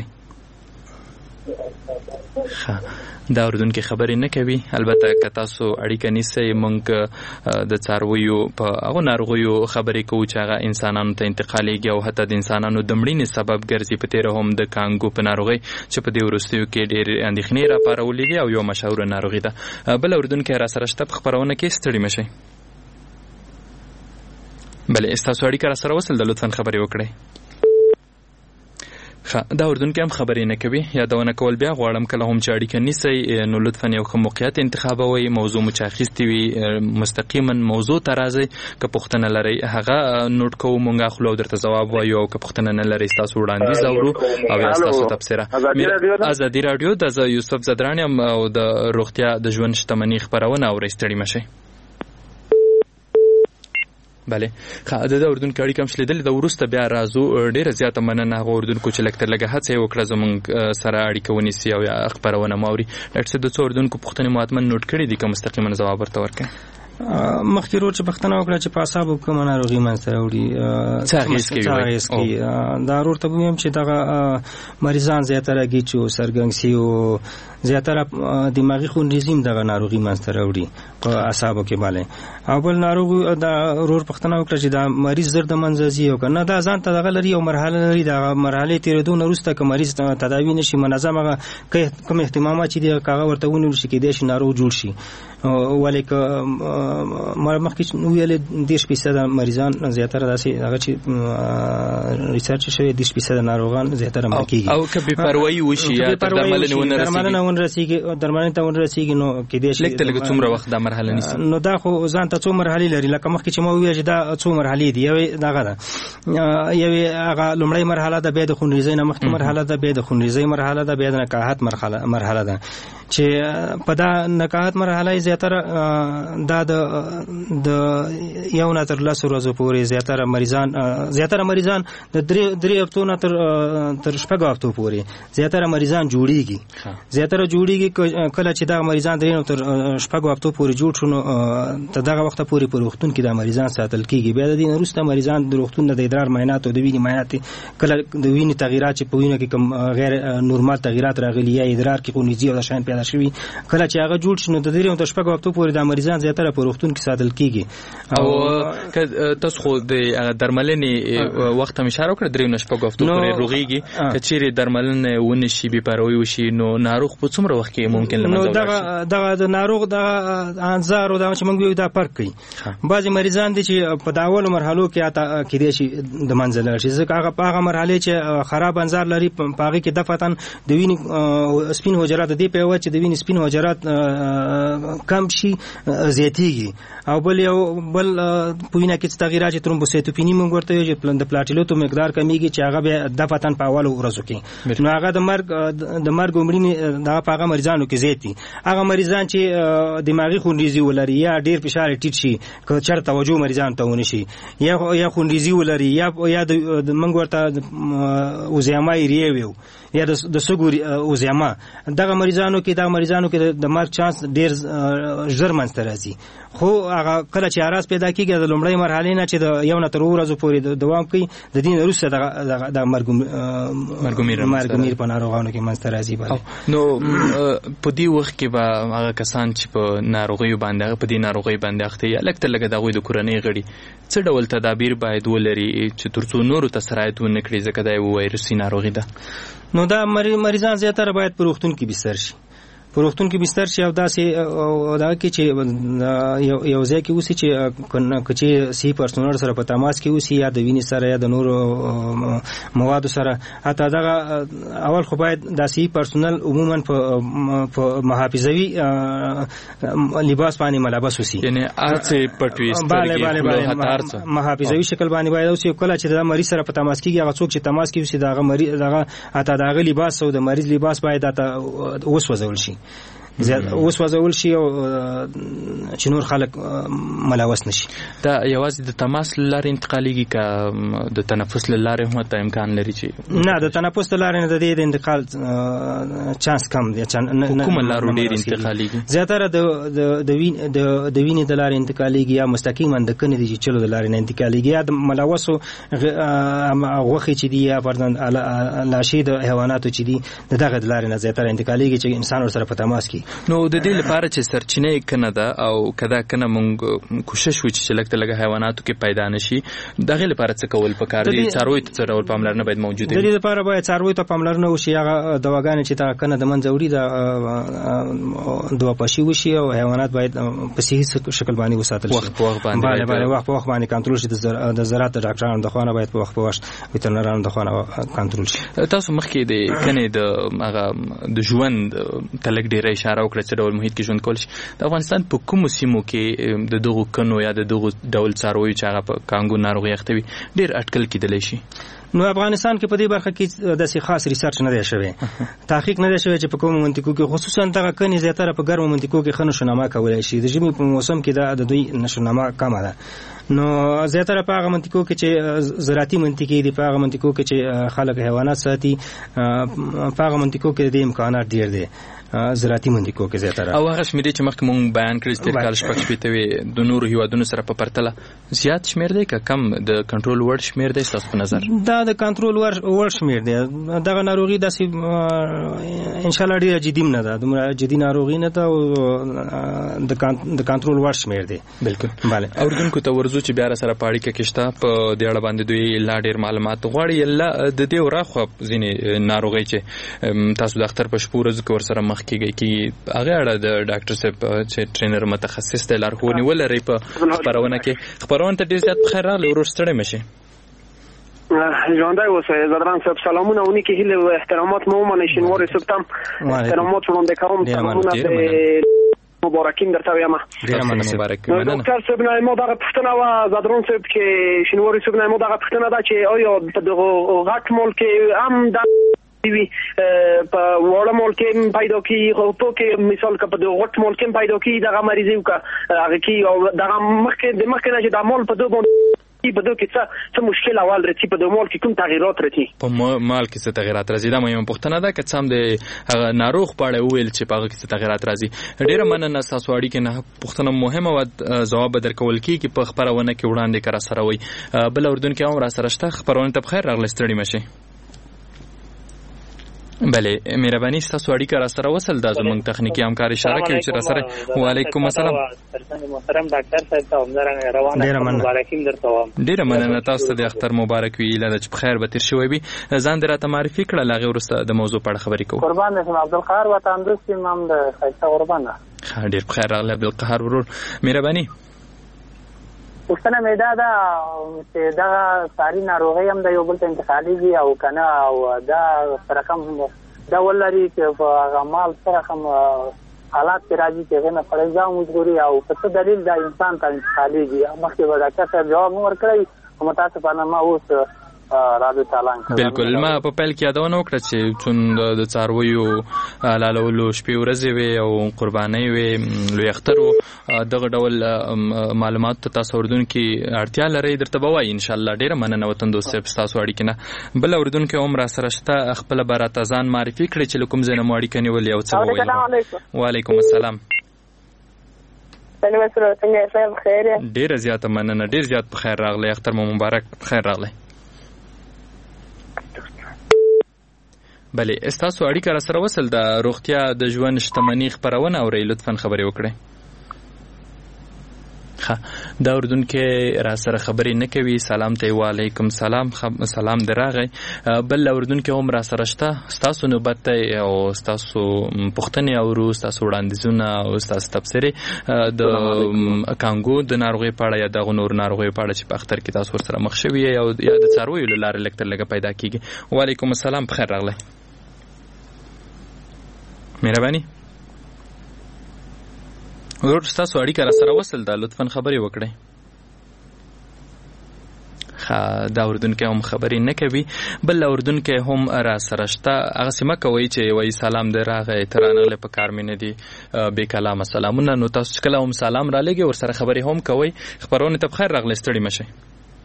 دا اوریدونکي خبرې نه کوي. البته که تاسو اړیکه نیسئ موږ د څارویو په هغو ناروغیو خبرې کوو چې هغه انسانانو ته انتقالیږي او حتی د انسانانو د مړینې سبب ګرځي. په تېره هم د کانګو په ناروغۍ چې په دې وروستیو کې ډېرې اندېښنې راپارولې دي او یو مشهوره ناروغي ده. بل اوریدونکی را سره شته په خپرونه کې ستړي مشئ. بلې ستاسو اړیکه را سره وصل ده لطفا خبرې وکړئ. دا اردونکي هم خبرې نه کوي. یادونه کول بیا غواړم کله هم چې اړیکه نیسئ نو لطفا یو ښه موقعیت انتخابوئ. موضوع مو چې اخیستې وي مستقیما موضوع ته راځئ. که پوښتنه لرئ هغه نوټ کوو مونږ اخلو او درته ځواب وایو او که پوښتنه نه لرئ ستاسو وړاندیز اورو او یا ستاسو تبصره. ازادي راډیو د زه یوسف زدران یم او د روغتیا د ژوند شتمني خپرونه اورئ. ستړي مشئ. بله خا د اردن کې اړیکه هم شلیدل د وروسته بیا راځو. ډیره زیاته مننه هغه اردونکو چې لکه تر لږه هڅه یې وکړه زموږ سره اړیکه ونیسي او یا خبرونه مو اوري. ډاکټر صاحب د څو اردونکو پوښتنې مو حتما نوټ کړي دي که مستقیما ځواب ورته ورکړئ. مخکې ورور چې پښتنه وکړه چې په اعصابو کومه ناروغي منځته راوړي څه اغېز کوي. دا ورور ته به ویم چې دغه مریضان زیاتره ګیچ او سرګنګسي او زیاتره دماغي خونریزي دغه ناروغي منځته راوړي په اعصابو کې باندې. او بل ناروغ دا ورور پښتنه وکړه چې دا مریض زر د منځه ځي او کنه دا ځان ته دغه لري او مرحله لري. دا مرحله تیرېدو نه وروسته که مریض تداوي نشي منظم هغه کوم احتمامات چې دی کاغه ورته ونیول شي کېدای شي ناروغ جوړ شي. ولې که ما مخکې ویل دېرش فیصده مریضان زیاتره داسې هغه چې ریسرچ شوی دېرش فیصده ناروغان زیاتره مړه کېږي. او که بې پروایي وشي یا درملنې ونه رسېږي درملنې ته ونه رسېږي نو کېدای شي لږ ته لږ څومره وخت دا مرحله نیسي. نو دا خو ځان ته څو مرحلې لري. لکه مخکې چې ما وویل چې دا څو مرحلې دي. یوې دغه ده یوې هغه لومړۍ مرحله ده بیا د خونریزۍ نه مخکې مرحله ده بیا د خونریزۍ مرحله ده بیا د نکاحت مرحله مرحله ده چې په دا نکاحت مرحله زیاتره دا د د یو نه تر لس ورځو پورې زیاتره مریضان زیاتره مریضان د درې درې هفتو نه تر تر شپږو هفتو پورې زیاتره مریضان جوړیږي. زیاتره جوړیږي کله چې دا مریضان درې نه تر شپږو هفتو پورې جوړ شونه ته دغه وخت پورې په روغتون کې د مریضان ساتل کیږي. بیا د دې وروسته مریضان د روغتون د ادرار معاینات او د وینې معاینات کله د وینې تغیرات چې په وینه کې کوم غیر نورمال تغیرات راغلي یا ادرار کې خونریزي او شان پیدا شوي کله چې هغه جوړ شنو د درې نه تر شپږو هفتو پورې د مریضان زیاتره په روغتون کې ساتل کیږي. او تاسو خو د درملنې وخت هم اشاره وکړه درې نه شپږو هفتو پورې روغيږي. که چیرې درملنه ونه شي بې پروي وشي نو ناروغ په څومره وخت کې ممکن لمنځه ولاړ شي. دغه د ناروغ د انځار او دا چې موږ یو دا فرق کوي. بعضي مریضان دي چې په داولو مرحلو کې اته کېدای شي د منځ لاړ شي ځکه هغه په هغه مرحله چې خراب انځار لري په هغه کې دفتن د وینې سپین حجرات دی په وجه چې د وینې سپین حجرات کم شي زیاتیږي. او بل یو بل په وینه کې تغیرات چې ترومبوسایتوپینی موږ ورته یو چې د پلاټیلوتو مقدار کمیږي چې هغه به دفتن په اول ورځو کې نو هغه د مرګ د مرګ عمرینه د هغه مریضانو کې زیاتی. هغه مریضان چې دماغي خونریزي ولري یا ډیر فشار ټیټ شي که چر توجه مریضان ته ونه شي یا یا خونریزي ولري یا یا د منګ ورته اوزیامای ریویو یا د سګوري اوزیاما دغه مریضانو کې دغه مریضانو کې د مرګ چانس ډیر ژر منځته راځي. خو هغه کله چې اراز پیدا کیږي د لومړی مرحله نه چې د یو نه تر ورځو پورې دوام کوي د دین وروسته د مرګ مرګ مرګ په ناروغانو کې منځته راځي. نو په دې وخت کې به هغه کسان چې په ناروغي باندې په دې ناروغي باندې اخته یا لکه لکه دغه د کورنۍ غړي څه ډول تدابیر باید ولري چې ترڅو نورو ته سرایت ونه کړي ځکه دا یو وایرسي ناروغي ده. نو دا مریضان زیاتره باید په روغتون کې بستر شي. په روغتون کې بستر شي او داسې دا کې چې یو یو ځای کې اوسي چې کچې سی پرسونل سره په تماس کې اوسي یا د وینې سره یا د نورو موادو سره حتی دا اول خو باید د سی پرسونل عموما په په محافظوي لباس باندې ملابس وسی یعنی ارڅه پټوي سترګې محافظوي شکل باندې باید اوسي کله چې د مریض سره په تماس کې هغه څوک چې تماس کې اوسي دا مریض دغه حتی دغه لباس او د مریض لباس باید اوس وځول شي زیات اوس وځول شي او چې نور خلک ملوث نشي. دا یوازې د تماس لاره انتقالېږي که د تنفس لاره هم ته امکان لري چې نه د تنفس لاره نه د دې د انتقال چانس کم دی. کومه لاره ډېر انتقالېږي؟ زیاتره د د وین د د وینې د لارې انتقالېږي یا مستقیما د کنې د چلو د لارې نه انتقالېږي یا د ملوثو غوښې چې دي یا پردن لاشي د حیواناتو چې دي دغه د لارې نه زیاتره انتقالېږي چې انسان ور سره په تماس کې. نو د دې لپاره چې سرچینه کنه ده او کدا کنه مونږ کوشش وکړو چې لکه لګه حیواناتو کې پیدا نشي دغه لپاره څه کول پکار دي؟ څاروي ته څه ډول پاملرنه باید موجود وي؟ د دې لپاره باید څاروي ته پاملرنه وشي هغه دواګانې چې تا کنه د منځوري د دوا پاشي وشي او حیوانات باید په صحیح شکل باندې وساتل شي. وخت په وخت باندې باندې باندې وخت په وخت باندې کنټرول شي. د زراعت ډاکټرانو د خوانه باید په وخت په وخت وترنرانو د خوانه کنټرول شي. تاسو مخکې د کنه د هغه د ژوند تلک ډیره اشاره وکړه چې ډول محیط کې ژوند کول شي. د افغانستان په کومو سیمو کې د دغو کنو یا د دغو ډول څارویو چې هغه په کانګو ناروغي اخته وي ډیر اټکل کېدلی شي؟ نو افغانستان کې په دې برخه کې داسې خاص ریسرچ نه دی شوی، تحقیق نه دی شوی چې په کومو منطقو کې خصوصا دغه کنې زیاتره په ګرمو منطقو کې ښه نشونما کولی شي. د ژمي په موسم کې دا د دوی نشونما کمه ده. نو زیاتره په هغه منطقو کې چې زراعتي منطقې دي، په هغه منطقو کې چې خلک حیوانات ساتي، په هغه منطقو کې د امکانات ډیر دي زراعتي منطقو کې زیاتره. او هغه شمېرې چې مخکې مونږ بیان کړي تیر کال شپږ شپېته وي د نورو هیوادونو سره په پرتله زیات شمېر دی که کم د کنټرول وړ شمېر دی ستاسو په نظر؟ دا د کنټرول وړ شمېر دی. دغه ناروغي داسې ان شاء الله ډېره جدي نه ده، دومره جدي ناروغي نه ده او د کنټرول وړ شمېر دی. بالکل. بله اورېدونکو ته ورځو چې بیا سره په اړیکه کې شته په دې اړه باندې دوی لا ډېر معلومات غواړي. الله د دې وراخوا ځینې ناروغۍ چې تاسو د اختر په شپو ورځو کې ورسره مخ کېږئ کې هغه اړه د ډاکټر صاحب چې ټرینر متخصص دی لارښوونې ولرئ په خپرونه کې. خپرونه ته ډېر زیات په خیر راغلی ورور ستړی مه شئ. ژوندی اوسئ زدران صاحب. سلامونه او نیکې هیلې او احترامات مو ومنئ. شینواري صاحب ته احترامات وړاندې کوم. سلامونه د مبارکین درته وایم. ډېره مننه. مبارک. مننه. ډاکټر صاحب نه ما دغه پوښتنه وه زدران صاحب چې شینواري صاحب نه ما دغه پوښتنه ده چې آیا په دغه غټ مال کې هم د وی په وړه مال کې پیدا کی په کې مثال که په غټ مال کې پیدا کی دغه مریضي وکړه هغه کې او دغه مخکې د مخکې نه چې د مال په دوه په دوه کې څه څه مشکل اول راځي په دوه مال کې کوم تغیرات راځي؟ په مال کې څه تغیرات راځي دا مهمه پوښتنه ده. که څه هم د ناروغ په اړه وویل چې په هغه کې څه تغیرات راځي. ډېره مننه ستاسو اړیکې نه پوښتنه مهمه وه ځواب به درکول کېږي په خپرونه کې وړاندې که راسره وئ. بل اورېدونکي هم راسره شته. خپرونې ته بخیر راغلی ستړي مه شئ. بله مهرباني ستاسو اړیکه راسره وصل دا زموږ تخنیکي همکار اشاره کوي چې راسره. وعلیکم السلام. محترم ډاکټر صاحب ته همدارنګه روانه مبارکي درته وایم. ډېره مننه. تاسو ته د اختر مبارک وي. ایله ده چې په خیر به تېر شوی وي. ځان دې راته معرفي کړه هغې وروسته د موضوع په اړه خبرې کوو. قربان اسم عبدالقهار وطن دوست امام د ښایسته قربان ده. ډېر په خیر راغلی عبدالقهار ورور. مهرباني پوښتنه مې دا ده چې دغه ساري ناروغۍ هم د یو بل ته انتقالېږي او که نه او دا سره کوم ډول لري چې په هغه مال سره کوم حالات کې راځي چې هغې نه سړی ځان وژغوري او په څه دلیل دا انسان ته انتقالېږي؟ مخکې به ډاکټر صاحب جواب مو ورکړی خو متاسفانه ما اوس بالکل. ما په پیل کې یادونه وکړه چې چون د څارویو حلالولو شپې ورځې وې او قربانۍ وې لوی اختر و دغه ډول معلوماتو ته تاسو اورېدونکي اړتیا لرئ درته به وایي انشاءالله. ډېره مننه وطن دوست صاحب ستاسو اړیکې نه. بل اورېدونکی هم راسره شته خپله به راته ځان معرفي کړئ چې له کوم ځای نه مو اړیکه نیولې او څه به ویل. وعلیکم السلام. ډېره زیاته مننه. ډېر زیات په خیر راغلی. اختر مو مبارک. په خیر راغلی. بله ستاسو اړیکه راسره وصل د روغتیا د ژوند شتمني خپرونه اورئ لطفا خبرې وکړئ. ښه دا اردوونکي را سره خبرې نه کوي. سلام ته وعلیکم سلام سلام دراغی. بل اردوونکي هم را سره شته. ستاسو نوبت ته او ستاسو پوښتنې اورو، ستاسو وړاندیزونه او ستاسو تبصرې د کانګو د ناروغۍ په اړه یا دغه نور ناروغۍ په اړه چې په اختر کې تاسو ورسره مخ شوي یا د څارویو له لارې لږ تر لږه پیدا کیږي. وعلیکم السلام، بخیر راغلی. مهرباني ورور ستاسو اړیکه را سره وصل ده، لطفا خبرې وکړئ. ښه، دا اردوونکی هم خبرې نه کوي. بل اردوونکی هم را سره شته. هغسې مه کوئ چې وایي سلام دی راغی ته رانغلی په کار مې نه دي بې کلامه سلامونه. نو تاسو چې کله هم سلام رالیږئ ورسره خبرې هم کوئ. خپرونې ته بخیر راغلی، ستړي مه شئ.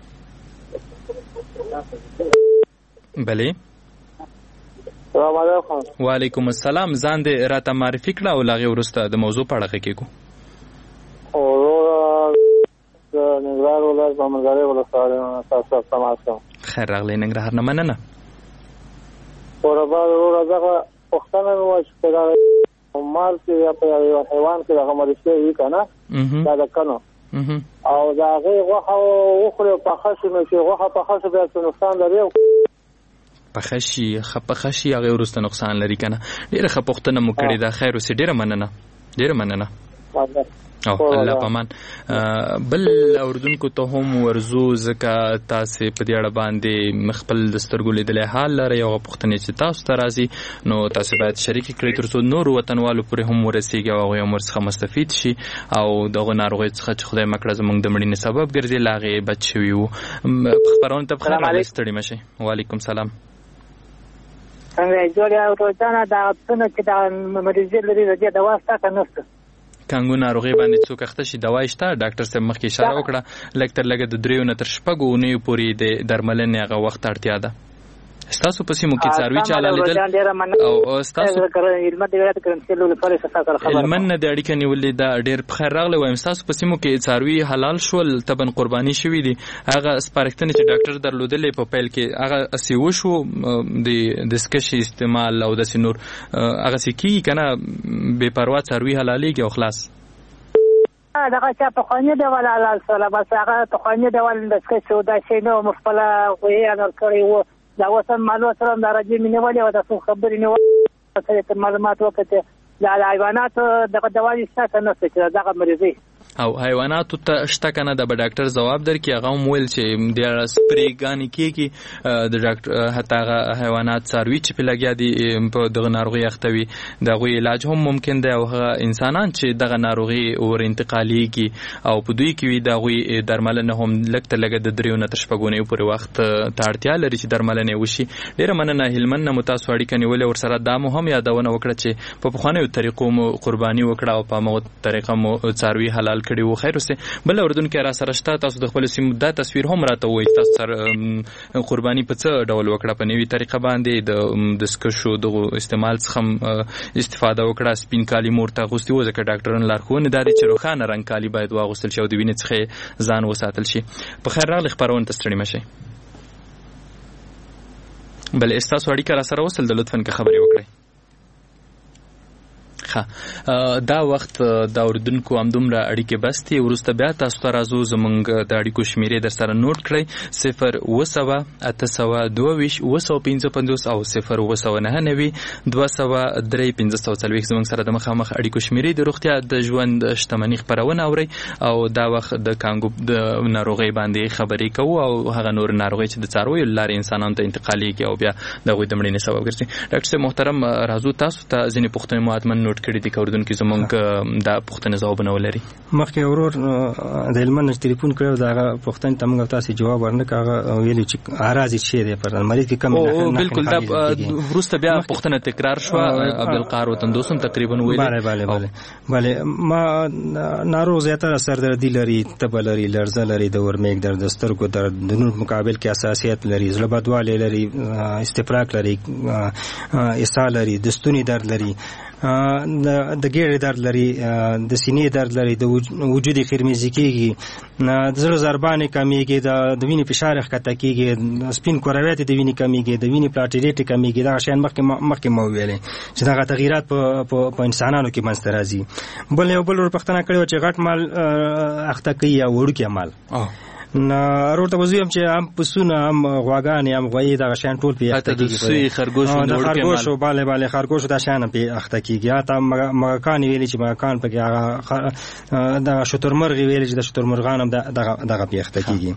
بلې السلام علیکم. وعلیکم السلام. ځان دې راته معرفي کړه او له هغې وروسته د موضوع په اړه غږېږو. د ننګرهار ولایت محمدګرۍ ولسوالۍ نه تاسو سماس کوم. خیر راغلی ننګرهار نه مننه. وربا وروره دغه پوښتنه مې وه چې په دغه مال کې یا په یو حیوان کې دغه مریض وي که نه دا د کنو او د هغې غوښه وخوري او پخه شي نو چې غوښه پخه شي بیا څه نقصان لري؟ پخه شي ښه پخه شي هغې وروسته نقصان لري که نه. ډېره ښه پوښتنه مو کړې ده. خیر اوسې، ډېره مننه ډېره مننه. او الله پامان. بل اردوونکو ته هم ورځو ځکه تاسې په دې اړه باندې خپل د سترګو لیدلی حال لرئ او پوښتنې چې تاسو ته راځي نو تاسو باید شریکې کړئ تر څو نورو وطنوالو پورې هم ورسیږي او هغوی هم ورڅخه مستفید شي او دغو ناروغیو څخه چې خدای مکړه زموږ د مړینې سبب ګرځي له هغې بچ شوي وو. خپرونې ته بخیر راغلی، ستړي مه شئ. وعلیکم سلام. څنګه جوړ یې روزانه دا څونه چې دا مریض لري د دې دوا شته که نشته؟ کانګو ناروغي باندې څوک اخته شي دوا شته. ډاکټر صاحب مخکې اشاره وکړه لږ تر لږه د دریو نه تر شپږو اونیو پورې د درملنې هغه وخت اړتیا ده. ستاسو په سیمو کې څاروي چاله لیدل او ستاسو هلمند نه د اړیکه نیولې دا ډېر په خیر راغلی وایم. ستاسو په سیمو کې څاروي حلال شول تبن قرباني شوي دي؟ هغه سپارښتنې چې ډاکټر درلودلې په پیل کې هغه هسې وشو د دستکشې استعمال او داسې نور هغسې کېږي که نه بې پروا څاروي حلالېږي او خلاص؟ دغه چا پخواني ډول حلال شوله بس هغه پخواني ډول دستکش و دا شی نه مو خپله غویې انر کړی و. دا اوس هم معلومات سره هم دا راجع مې نیولې وه تاسو خبرې نیولې سره تر معلومات وکړې دا د حیواناتو دغه دوا شته که نشته چې دغه مریضۍ او حیواناتو ته شته که نه د به ډاکټر ځواب درکړي. هغه هم ویل چې د سپریګانې کېږي د ډاکټر حتی هغه حیوانات څاروي چې پې لګیا دي په دغه ناروغۍ اخته وي د هغوی علاج هم ممکن دی او هغه انسانان چې دغه ناروغي ور انتقالېږي او په دوی کې وي د هغوی درملنه هم لږ تر لږه د دریو نه تر شپږو اونیو پورې وخت ته اړتیا لري چې درملنه یې وشي. ډېره مننه. هلمند نه مو تاسو اړیکه نیولې ورسره دا مو هم یادونه وکړه چې په پخوانیو طریقو مو قرباني وکړه او په همغو طریقه مو څاروي حلال کړي وو. خیر اوسې. بل اردوونکی را سره شته. تاسو د خپلو سیمو دا تصویر هم راته ووایئ تاسو سره قرباني په څه ډول وکړه؟ په نوي طریقه باندې د دستکشو دغو استعمال څخه هم استفاده وکړه؟ سپین کالي مو ورته اغوستي وو ځکه ډاکټرانو لارښوونې دا دي چې روښانه رنګ کالي باید واغوستل شي او د وینې څخه ځان وساتل شي. په خیر راغلی. خپرونې ته ستړي مه شئ. بل ستاسو اړیکه را سره وصل ده، لطفا که خبرې وکړئ. دا وخت دا اردوونکو همدومره اړیکې بس دي. وروسته بیا تاسو ته راځو. زموږ د اړیکو شمیرې در سره نوټ کړئ: صفر اوه سوه اته سوه دوه ویشت اوه سوه پنځه پنځوس او صفر اوه سوه نهه نوي دوه سوه درې پنځه سوه څلوېښت. زموږ سره د مخامخ اړیکو شمیرې د روغتیا د ژوند شتمنۍ خپرونه اورئ او دا وخت د کانګو د ناروغۍ باندې خبرې کوو او هغه نور ناروغۍ چې د څارویو له لارې انسانانو ته انتقالېږي او بیا د هغوی د مړینې سبب ګرځي. ډاکټر صاحب محترم راځو تاسو ته ځینې پوښتنې مو حتما نوټ کړي دي که اردوونکي زموږ دا پوښتنې ځوابونه ولري. مخکې ورور د هلمند نه ټلیفون کړی د هغه پوښتنې ته موږ تاسې جواب ورنکړ. هغه ویلي چې اعراض یې څه دی پر مریض کې کم نه. بالکل دا وروسته بیا پوښتنه تکرار شوه. عبدالقهار وطندوس هم تقریبا ویلي. بله بله بله بله ما ناروغ زیاتره سردردي لري، تبه لري، لرزه لري، د ورمیږ درد، د سترګو درد، د نور مقابل کې حساسیت لري، زړه بدوالی لري، استفراق لري، اسهال لري، د ستوني درد لري، د ګیډې درد لري، د سینې درد لري، د وجودي خرمیزي کېږي، د زړه ضربان کمیږي، د وینې فشار ښکته کېږي، سپین کرویات د وینې کمیږي، د وینې پلاټیلیټ کمیږي. دغه شیان مخکې مخکې مو ویلې چې دغه تغیرات په په انسانانو کې منځته راځي. بل یو بل ورپختنه کړې چې غټ مال اخته کوي یا وړوکی مال. نه ورته وزیم چې هم پسونه هم غواګانې هم غوی دغه شیان ټول پې اخته کېږي. د سوی خرګوشو د خرګوشو باندې باندې خرګوشو دا شیان پې اخته کېږي. حتی مګکان ویلي چې مګکان پکې هغه دغه شترمرغې ویلي چې د شترمرغان هم دغه پې اخته کېږي.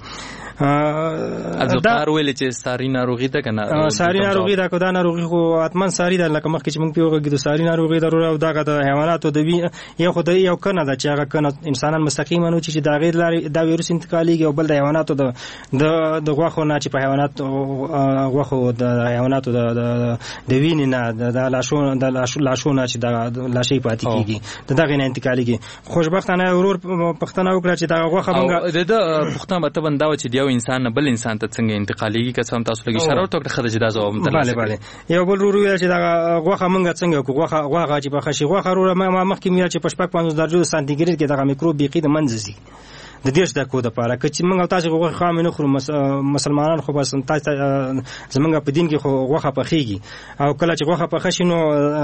ازقار ویلي چې ساري ناروغي ده که نه؟ ساري ناروغي ده، که دا ناروغي خو حتما ساري ده، لکه مخکې چې موږ پې وغږېدو ساري ناروغي ده. او دغه د حیواناتو د یو خو د یو کنه ده چې هغه کنه انسانان مستقیما نو چې د هغې لارې دا ویروس انتقالېږي، او بل د حیواناتو د د غوښو نه چې په حیواناتو غوښو د حیواناتو د وینې نه د لاشو د لاشو نه چې د لاشۍ پاتې کېږي د دغې نه انتقالېږي. خوشبختانه ورور پوښتنه وکړه چې دغه غوښه موږ د ده پوښتنه به طبعا دا وه چې د یو انسان نه بل انسان ته څنګه انتقالېږي، که څه هم تاسو لږ اشاره ورته وکړه ښه ده چې دا ځواب هم ترلاسه کړي. یو بل ورور وویل چې دغه غوښه موږ څنګه وکړو، غوښه غوښه چې پخه شي. غوښه وروره ما مخکې مې ویل چې په شپږ پنځوس درجو سانتي ګریډ کې دغه میکروب بیخي د منځه ځي د دېرش دقیقو دپاره. که چې موږ او تاسو غوښه خامې نه خورو، مسلمانان خو بس تاسو زموږ په دین کې خو غوښه پخېږي، او کله چې غوښه پخه شي نو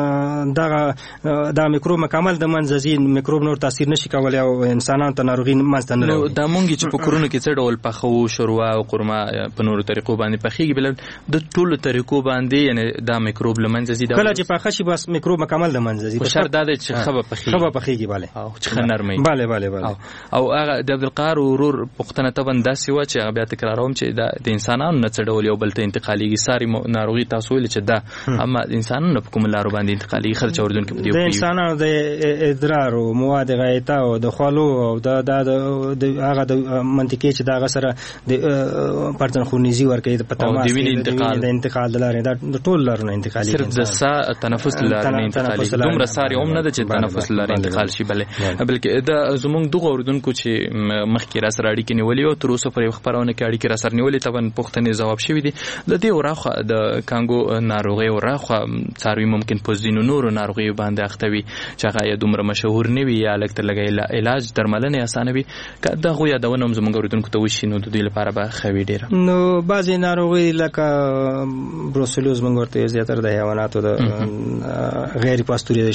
دغه دا میکروب مکمل د منځه ځي، میکروب نور تاثیر نشي کولی او انسانانو ته ناروغي منځته نه راوړي. دا مونږ چې په کورونو کې څه ډول پخو، شوروا او قورمه په نورو طریقو باندې پخېږي، بل د ټولو طریقو باندې یعنی دا میکروب له منځه ځي. کله چې پخه شي بس میکروب مکمل د منځه ځي، په شرط دا دی چې ښه به پخېږي. ښه به پخېږي بله، او چې ښه نرمه وي. بله بله بله. او هغه د عبدالقهار ورور پوښتنه طبعا داسې وه چې هغه بیا تکراروم چې د انسانانو نه څه ډول یو بل ته انتقالېږي. ساري ناروغي تاسو ویلې چې دا اما انسانانو په کومو لارو باندې انتقالېږي؟ ښه چې اورېدونکي په دې د انسانانو د ادرار او مواد غایطه او د خولو او د هغه د منطقې چې د هغه سره د پرتنخونیزي ورکوي په تماس د وینې انتقال د انتقال د لارې دا د ټولو لارو نه انتقالېږي. صرف د سا تنفس له لارې نه انتقالېږي. دومره ساري هم نه ده چې تنفس له لارې انتقال شي، بلې بلکې دا زموږ دغه اورېدونکو چې مخکې را سره اړیکې نیولې او تر اوسه پورې خپرونه کې اړیکې را سره نیولې طبعا پوښتنې ځواب شوي دي. د دې وراخوا د کانګو ناروغۍ وراخوا څاروي ممکن په ځینو نورو ناروغیو باندې اخته وي چې هغه یا دومره مشهور نه وي یا لږ تر لږه علاج درملنې اسانه وي. که دغو یادونه هم زموږ اورېدونکو ته وشي نو د دوی لپاره به ښه وي ډېره. نو بعضې ناروغۍ لکه بروسلوز موږ ورته زیاتره د حیواناتو د غیر پاستوري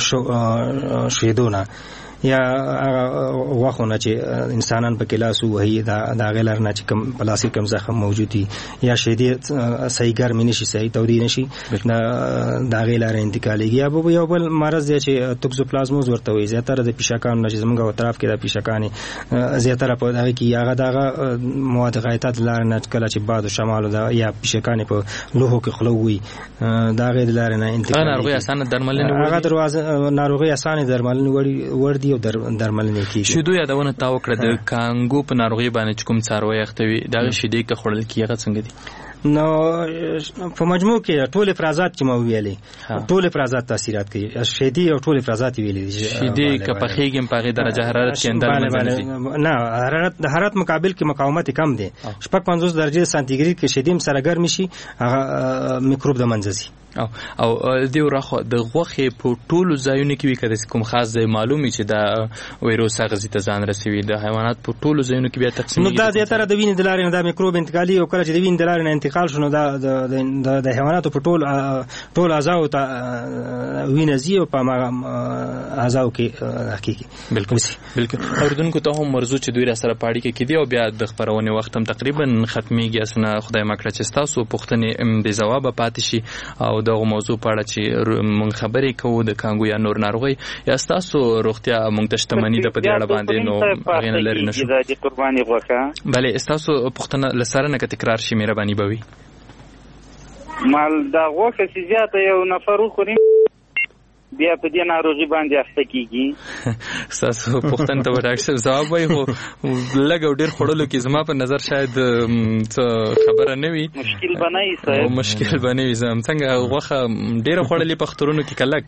شیدو نه یا غوښو نه چې انسانان پکې لاس ووهي د هغې لارې نه چې کوم پلاستیک کوم زخم موجود وي یا شیدې صحیح ګرمې نه شي، صحیح تودې نه شي، د هغې لارې انتقالېږي. یا به یو بل مرض دی چې توکسوپلازموز ورته وایي، زیاتره د پیشکانو نه چې زموږ اطراف کې د پیشکانې زیاتره په هغې کې هغه دغه مواد غایطه د لارې نه کله چې باد و شمال یا پیشکانې په لوښو کې خوله ووي د هغې د لارې نه انتقالېږي. ناروغۍ اسانه درملنې وړ هغه ناروغۍ اسانه درملنې وړ دي او درملنې کېږي. شیدو یادونه تا وکړه د کانګو په ناروغۍ باندې چې کوم څاروی اخته وي د هغې شیدې که خوړل کېږي هغه څنګه دي؟ نو په مجموع کې ټول افرازات چې مو ویلې ټول افرازات تاثیرات کوي. شیدې او ټول افرازات ویلې دي. شیدې که پخېږي په هغې درجه حرارت کې اندر منځ نه حرارت د حرارت مقابل کې مقاومت کم دی. شپږ پنځوس درجې سانتي ګریډ کې شیدې هم سره ګرمې شي هغه میکروب د منځه ځي. او او دې وراخوا د غوښې په ټولو ځایونو کې وي که د کوم خاص ځای معلوم وي چې دا ویروس هغه ته ځان رسوي د حیوانات په ټولو ځایونو کې بیا تقسیمېږي؟ نو دا زیاتره د وینې د لارې نه دا میکروب انتقالي او کله چې د وینې د لارې نه انتقال شو نو دا د حیواناتو په ټول ټول اعضاو ته وینه ځي او په هغه اعضاو کې کېږي. بالکل بالکل. اورېدونکو ته هم مرزو چې دوی را سره په اړیکه کې دي او بیا د خپرونې وخت هم تقریبا ختمېږي. اسنه خدای مه کړه چې ستاسو پوښتنې بې ځوابه پاتې شي او دغه موضوع په اړه چې مونږ خبرې کوو د کانګو یا نور ناروغۍ یا ستاسو روغتیا مونږ ته شتمني ده په دې اړه باندې نو هغې نه لرې نه شو. بلې ستاسو پوښتنه له سره نه که تکرار شي مهرباني به وي. مال دا غوښه چې زیاته یو نفر وخوري بیا په دې ناروغي باندې اخته کېږي. ستاسو پوښتنې ته به ډاکټر صاحب ځواب وایي خو لږ او ډېر خوړلو کې زما په نظر شاید څه خبره نه وي. مشکل به نه وي صاحب. مشکل به نه وي. څنګه غوښه ډېره خوړلې په اخترونو کې که لږ؟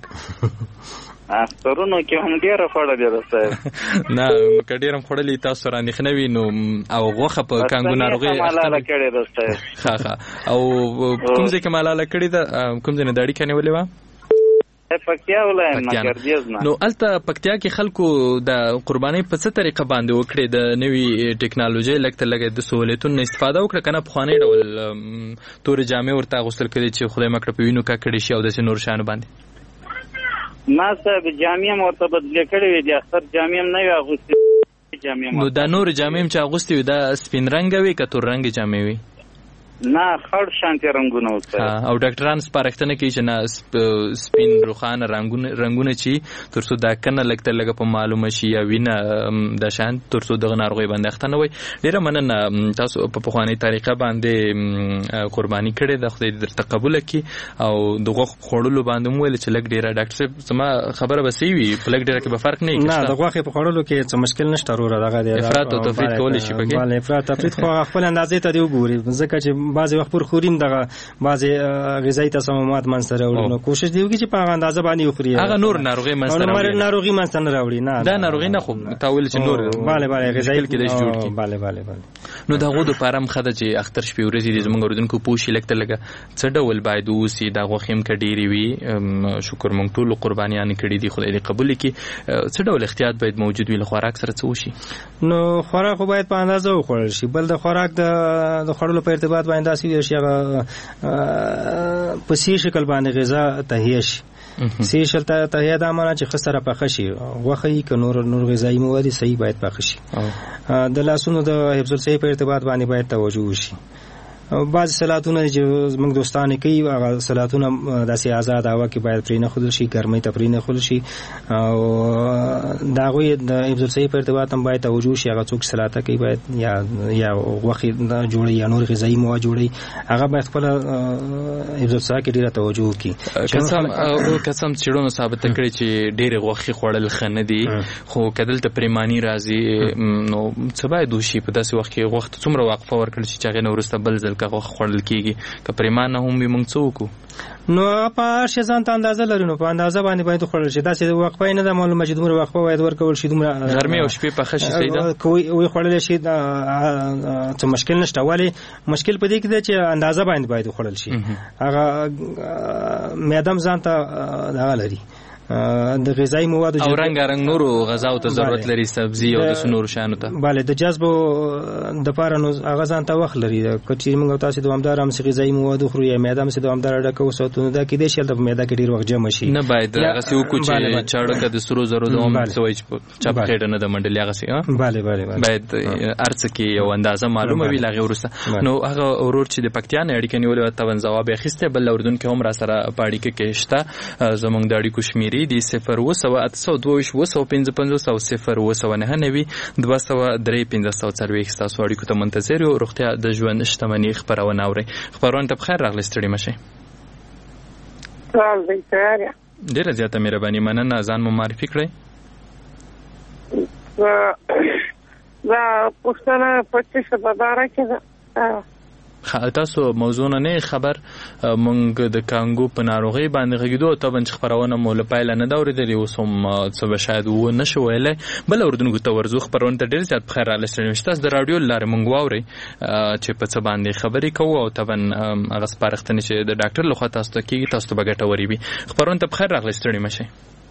اخترونو کې هم ډېره خوړلې ده صاحب. نه که ډېره هم خوړلې تاسو را اندېښنه وي نو او غوښه په کانګو ناروغۍ ملاله کړې ده صاحب. ښه ښه. او کوم ځای کې ملاله کړې ده؟ کوم ځای نه د اړیکه نیولې وه؟ پکتیا ولایت نګردیز نه. نو الته پکتیا کې خلکو د قرباني په څه طریقه باندې وکړي د نوې ټیکنالوژي لکه لګه د سہولتونو استفاده وکړه کنه په خوانې ډول تور جامې ورته غوښتل کړي چې خدای مکړه په وینو کا کړي شي او د نور شان باندې ما صاحب جامې مرته بدلې کړې وي د اختر جامې نه وي اغوستې جامې. نو د نور جامې چې اغوستې وي د سپین رنگ وي که تور رنگ جامې وي؟ نه خړ شانتي رنگونه وته. او ډاکټران سپارښتنه کوي چې نه سپین روخانه رنگونه رنگونه چې ترڅو دا کنه لګته لګه په معلومه شي یا وینه د شان ترڅو دغه ناروغي باندې اخته نه وي. ډیره مننه تاسو په پخوانی طریقه باندې قرباني کړې د خدای درته قبول کړي او دغه خوړلو باندې مو ویل چې لګ ډیره ډاکټر صاحب زما خبره به سی وي په لګ ډیره کې به فرق نه کوي. نه دغه په خوړلو کې څه مشکل نشته وروره دغه دی افراط او تفریط کول شي پکې. بله افراط تفریط خو خپل اندازې ته دی وګوري ځکه چې بعضی وخت پر خوریم دغه بعضی غذایی تسممات منځ راوړي. نو کوشش دی وکړي چې په اندازه باندې وخوري. هغه نور ناروغي منځ راوړي. ناروغي منځ نه راوړي. نه دا ناروغي نه خو تاول چې نور bale bale غذایی کې د جوړ کی. bale bale bale نو دا غو د پارم خده چې اختر شپې ورځې د زمونږ اردوونکو پوښي لکته لګه څه ډول باید وسی دا غوخیم کډيري وي. شکر مونږ ټول قربانيان کړي دي خدای دې قبول کړي. څه ډول احتیاط باید موجود وي له خوراک سره څه وشي؟ نو خوراک باید په اندازه وخورل شي. بل د خوراک د د خورلو په ارتباط باندې داسې شي هغه په سی شکل باندې غذا تهیه شي. سی شکل تهیه دا معنی چې خسره پخه شي غوخه ک نور نور غذایی مواد صحیح باید پخه شي. د لاسونو د حفظ الصحه په ارتباط باندې باید توجه وشي. بعض صلاتونه چې موږ دوستانه کوي هغه صلاتونه داسې آزاد هوا کې باید پرې نه خودل شي ګرمۍ ته پرې نه خودل شي او دا غوي د حفظ الصحه په ارتباط هم باید توجه شي. هغه څوک صلاته کوي باید یا یا وخت جوړي یا نور غذایی مواد جوړي هغه باید خپل حفظ الصحه کې ډیره توجه وکړي. قسم او قسم چړونو ثابت کړي چې ډیره غوخي خوړل خنه دي خو کدل ته پریمانی راځي. نو څه باید وشي په داسې وخت کې وخت څومره وقفه ورکړي چې هغه نورسته بل ځل که خوړل کېږي که پریمانه هم وي موږ څه وکړو؟ نو په هر شي ځان ته اندازه لري. نو په اندازه باندې باید خوړل شي. داسې وقفه نه ده معلومه چې دومره وقفه باید ورکول شي. دومره غرمې او شپې پخه شي صحیح ده کوی وي خوړل شي څه مشکل نشته. ولی مشکل په دې کې ده چې اندازه باندې باید خوړل شي. هغه میادم ځان ته دغه لري د غذایی مواد او رنگ رنگ نورو غذاو ته ضرورت لري سبزی او د نورو شانو ته. bale د جذب د پاره نو هغه ځان ته وخت لري. کچې موږ تاسو دوامدار هم غذایی مواد خورو یا معده هم دوامدار ډکو ساتونه دا کې د شل د معده کې ډیر وخت جمع شي. نه باید هغه څه وکړي چې چاړه د سرو زرو دوام سوي چې چپ خېډه نه د منډلې هغه څه. bale bale باید ارڅ کې یو اندازه معلومه وي لاغه ورسته. نو هغه اورور چې د پکتیان اړیکې نیولې ته ون جواب اخیسته بل اردن کې هم را سره پاړی کې کېشته زمونږ د اړیکو شمیرې دي صفر و سو اتسو دویش و سو پنځه پنځه سو صفر و سو نه نوي دوه سو درې پنځه سو څلوېښت. تاسو اړیکو ته منتظر یو. روغتیا د ژوند شتمنۍ خبرونه اورئ. خبرونه ته بخیر راغلی ستړي مشه. سلام زه ډیره زیاته مهرباني مننه. ځان مو معرفي کړئ. دا پښتنه په څه په باره کې ده تاسو موضوع نه خبر مونږ د کانګو په ناروغي باندې غږیدو ته باندې خبرونه مول پایله نه دا ورېدلې وسوم څه به شاید و نشو ویلای. بل اردوونکو ته ورزو خبرونه ته ډیر زیات بخیر رااله ستړي تاسو د رادیو لاره مونږ واوري چې په څه باندې خبرې کوو او تبن هغه سپارښتنه چې د ډاکټر لخوا تاسو ته کیږي تاسو ته بغټه وری وي. خبرونه ته بخیر راغلی ستړي مشه.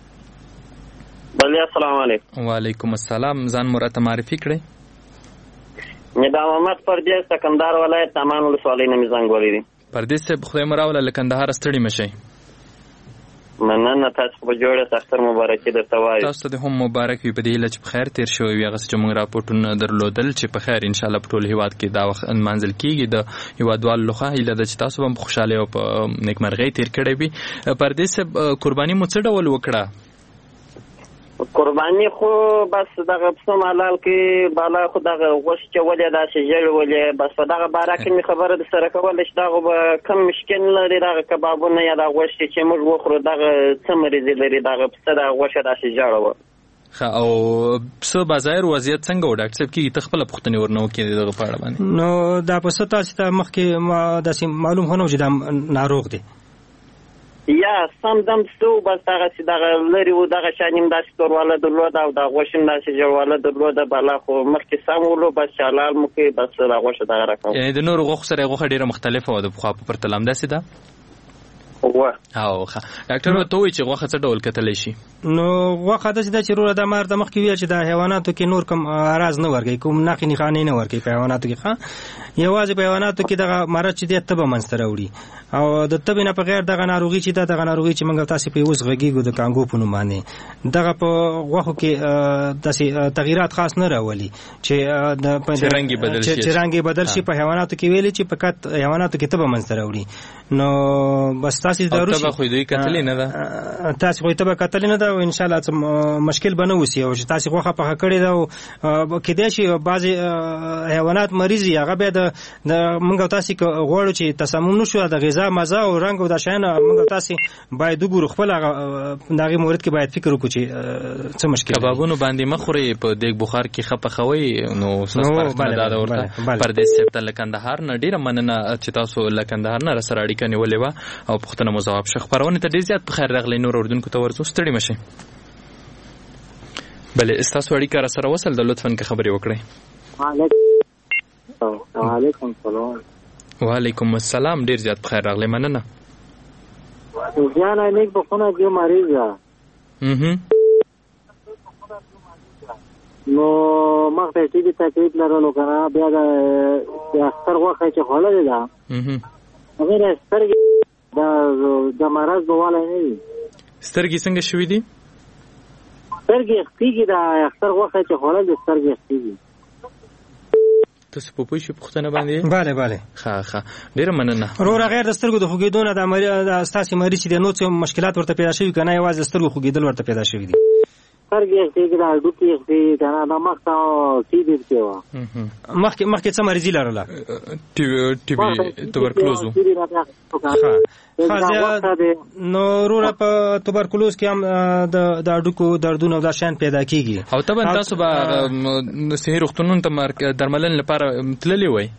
بله السلام علیکم. وعلیکم السلام. ځان مرته معرفي کړئ. مدا محمد پردیس کندهار ولایت تامان ولسوالۍ نه زنګ ولیدي. پردیس صاحب خدای مراوله له کندهار ستړي مشي. مننه تاسو په جوړه اختر مبارکي درته وایم. تاسو ته هم مبارک وي په دې لچ په خیر تیر شوی وي. هغه چې موږ راپورټونه درلودل چې په خیر ان شاء الله په ټول هیواد کې دا وخت منځل کیږي. د هیوادوال لخوا هیله ده چې تاسو هم خوشاله او په نیکمرغۍ تیر کړئ وي. پردیس صاحب قرباني مو څه ډول وکړه؟ قرباني خو بس دغه پسم حلال کې بالا خو دغه غوښ چولې دا شجل ولې بس دغه بارکه می خبره د سره کول چې دغه کم مشکل لري دغه کبابونه یا دغه غوښ چې موږ وخورو دغه څمري لري دغه پس دغه غوښ دا شجل و. خا او څه بازار وضعیت څنګه و ډاکټر صاحب کې تخپل پختنی ورنو کې دغه پاړه باندې نو دا پس تاسو ته مخکې داسې معلوم هنو چې دا ناروغ دی یا سم دم ستو بس دغه چې دغه لري و دغه شانیم داسې تورواله درلود او د غوښین داسې جوړواله درلود بالا خو مخکې سم ولو بس حلال مو کې بس د غوښه دغه راکو. یعنی د نور غوښ سره غوښه ډیره مختلفه و د خو په پرتلم داسې ده و او ښه ډاکټر ته وایي چې غوښه څه ډول کتلی شي؟ نو غوښه داسې ده چې وروره دا مار د مخکې ویل چې د حیواناتو کې نور کوم اراز نه ورکوي، کوم نښې نښانې نه ورکوي په حیواناتو کې. ښه یوازې په حیواناتو کې دغه مرض چې دی تبه منځته راوړي، او د تبې نه په غیر دغه ناروغي چې ده دغه ناروغي چې موږ تاسې پرې اوس غږېږو د کانګو په نوم باندې، دغه په غوښو کې داسې تغییرات خاص نه راولي چې چې رنګ یې بدل شي چې رنګ یې بدل شي. په حیواناتو کې ویلي چې فقط حیواناتو کې تبه منځته راوړي. نو بس تاسې دارو تبه خو دوی کتلې نه ده، تاسې خو تبه کتلې نه ده او ان شاء الله مشکل به نه وسي. او چې تاسې غوښه پخه کړې ده او کېدای شي بعضې حیوانات مریض وي، هغه بیا د موږ تاسې غواړو چې تسمم نشو د غذا مزه او رنګ او د شیان موږ تاسې باید وګورو خپل هغه د هغې مورد کې باید فکر وکړو چې څه مشکل دی. کبابونو باندې مه خورئ، په دیګ بخار کې ښه پخوئ. نو ستاسو سپارښتنه دا ده ورته. پردیس صاحب ته له کندهار نه ډېره مننه چې تاسو له کندهار نه راسره اړیکه نیولې وه او پوښتنه مو ځواب شه. خپرونې ته ډېر زیات په خیر راغلی. نور اردونکو ته ورځو، ستړي مه شئ. بلې ستاسو اړیکه راسره وصل ده، لطفا که خبرې وکړئ. وعلیکم السلام. وعلیکم السلام، ډېر زیات په خیر راغلی، مننه. جانا نیک بخونه جو مریض ده نو مخته ټیټی تکلیف لرلو کنه، بیا د اختر غوښه چې خوړلې ده هغې د سترګې د مرض بوالی نه وي. سترګې څنګه شوي دي؟ سترګې اختېږي، د اختر غوښه چې خوړل د سترګې اختېږي. تاسو په پوه شئ پوښتنه باندې؟ بله بله. ښه ښه ډېره مننه. وروره غیر د سترګو د خوږېدو نه د ستاسې مریض چې دی نور څه مشکلات ورته پیدا شوي که نه، یوازې د سترګو خوږېدل ورته پیدا شوي دي. سترګې اختېږي، د هډوکي اختېږي که نه، دا مخته ټي بي کې وه. مخکې مخکې څه مریضي لرله؟ ټي بي توبرکلوز و. نو وروره په توبرکلوز کې هم د هډوکو دردونه او دا شیان پیدا کېږي. او طبعا تاسو به صحي روغتونونو ته درملنې لپاره تللي وئ؟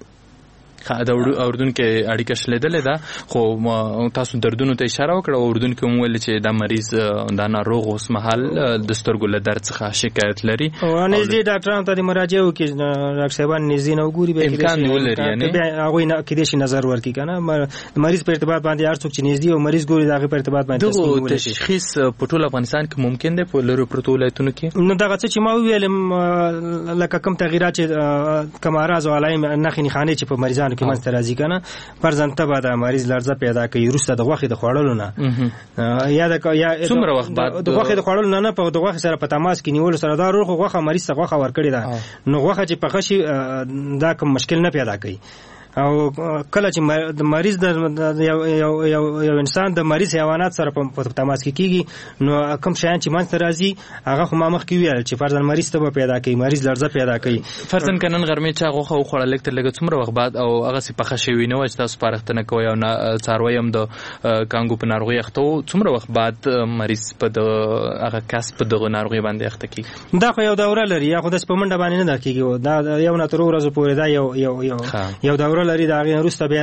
د اردن کې اړیکه شلیدلې ده، خو تاسو دردونو ته اشاره وکړه او اردن کې هم ویل چې دا مریض دا ناروغ اوس مهال د سترګو له درد څخه شکایت لري. نږدې ډاکټرانو ته د مراجعه وکړي، ډاکټر صاحبان نږدې نه وګوري، بیا امکان نه ولري یعنې هغوی کېدای شي نظر ورکړي که نه. مریض په ارتباط باندې هر څوک چې نږدې او مریض ګوري د هغې په ارتباط باندې تصمیم ونیول شي. تشخیص په ټول افغانستان کې ممکن دی په لرو پرتو ولایتونو کې؟ نو دغه څه چې ما وویلم لکه کوم تغییرات چې کوم اعراض او علایم نښې نښانې چې په مریضانو کې منځته راځي که نه، فرضاً تبه د مریض لړزه پیدا کوي وروسته د غوښې د خوړلو نه، یا د څومره وخت بعد د غوښې د خوړلو نه نه په د غوښې سره په تماس کې نیولو سره دا روغ غوښه مریض ته غوښه ورکړې ده، نو غوښه چې پخه شي دا کوم مشکل نه پیدا کوي. او کله چې د مریض د یو یو یو انسان د مریض حیوانات سره په تماس کې کیږي، نو کوم شیان چې منځته راځي هغه خو ما مخکې ویل چې فرضاً مریض ته به پیدا کوي، مریض لړزه پیدا کوي. فرضاً که نن غرمې چا غوښه وخوړه لږ تر لږه څومره وخت بعد او هغسې پخه شوې نه وه چې تاسو سپارښتنه کوئ او څاروی هم د کانګو په ناروغۍ اخته و، څومره وخت بعد مریض په د هغه کس په دغه ناروغۍ باندې اخته کېږي؟ دا خو یو دوره لري، یا خو داسې په منډه باندې نه ده کېږي، دا یو نه تر ورځو پورې دا یو یو یو یو دوره لري، د هغې وروسته بیا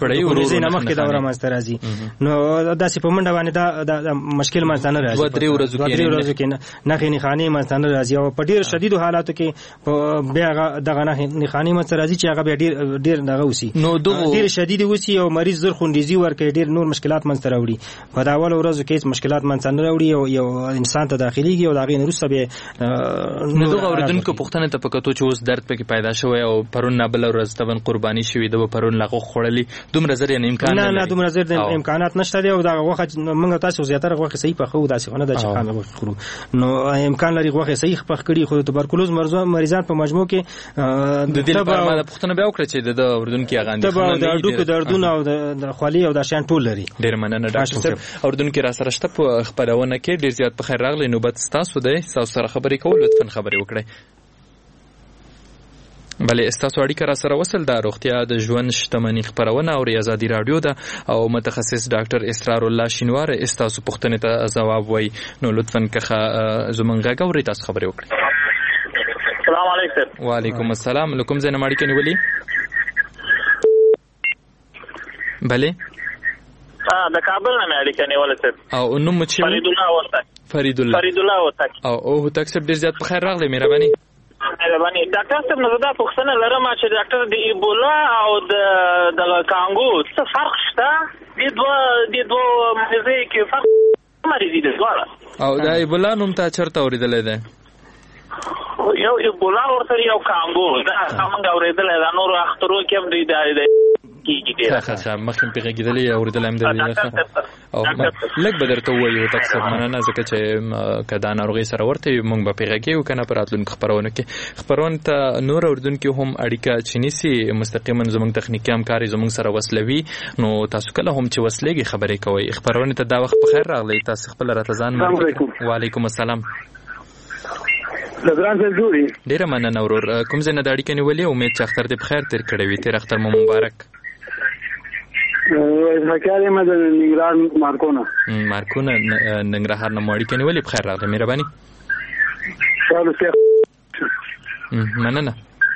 د مخکې دوره منځته راځي. نو داسې په منډه باندې دا مشکل منځته نه راځي، دوه درې ورځو کې نښې نښانې منځته نه راځي، او په ډېر شدیدو حالاتو کې بیا هغه دغه نښې نښانې منځته راځي چې هغه بیا ډېر ډېر دغه وسي، ډېر شدید وسي او مریض زر خونریزي ورکوي، ډېر نور مشکلات منځته راوړي. په د اولو ورځو کې هېڅ مشکلات منځته نه راوړي او یو انسان ته داخلېږي او د هغې نه وروسته بیا نو دغه اورېدونکو پوښتنې ته په کتو چې اوس درد پکې پیدا شوی او پرون نه بله ورځ طبعا قرباني شوي ده، پرون لا غوښه خوړلې، دومره زر یعنې امکان نه نه دومره زر امکانات نشته دی. او دغه غوښه موږ تاسو زیاتره غوښې صحیح پخوو، داسې خو نه ده چې خامې غوښې خورو، نو امکان لري غوښې صحیح پخ کړي. خو د توبرکلوز مریضان په مجموع کې د دې لپاره ما پوښتنه بیا وکړه چې د اردن کې هغه اندېښنه د هډوکو دردونه او د خولې او دا شیان ټول لري. ډېر مننه ډاکټر صاحب. اردن کې راسره شته په خپرونه کې، ډېر زیات په خیر راغلی. نوبت ستاسو دی، ستاسو سره خبرې کول، لطفا خبرې وکړئ. بله ستاسو اړیکه را سره وصل ده. روغتیا د ژوند شتمني خپرونه او ازادي راډیو ده او متخصص ډاکټر اسرار الله شینوار ستاسو پوښتنې ته ځواب وایي. نو لطفا که زمونږ غږ اورئ تاسو خبرې وکړئ. السلام علیکم. وعلیکم السلام. له کوم ځای نه اړیکه نیولې؟ بله د کابل نه مې اړیکه نیولې صاحب. او نوم مو چې فریدالله وتک. فریدالله فریدالله وتک. او او هوتک صاحب ډېر زیات په خیر راغلی. مهرباني مهرباني ډاکټر صاحب، نو دا پوښتنه لرم چې ډاکټر د ایبولا او د د کانګو څه فرق شته؟ د دوه د دوه مریضي کې فرق مریضي دي دواړه. او دا ایبولا نوم تا چرته اوریدلې ده؟ یو ایبولا ورته یو کانګو دا څنګه اوریدلې ده نور اخترو کې هم دی دا کیږي دی. ښه ښه مخکې په غږیدلې اوریدلې هم دی. او لږ به درته ووایو تاسو مننه ځکه چې کدا ناروغي سره ورته موږ به پیغاګیو کنه پر راتلونکو خبرونه کې خبرونه ته نور اوردونکو هم اړیکه چینیسي مستقیما زموږ تخنیکی همکاري زموږ سره وسلوي نو تاسو کله هم چې وسلېږي خبرې کوي خبرونه ته دا وخت په خیر راغلی تاسو خپل راته ځان معرفي. وعلیکم السلام. لګران څه جوړي ډیره مننه ورور کوم ځای نه د اړیکې نیولې امید چې اختر دې په خیر تیر کړی وي تیر اختر مو مبارک. زکاري مده نګران مارکونه مارکونه ننګرهار نه مو اړیکې نیولې په خیر راغلی مهرباني. شالو څه مننه.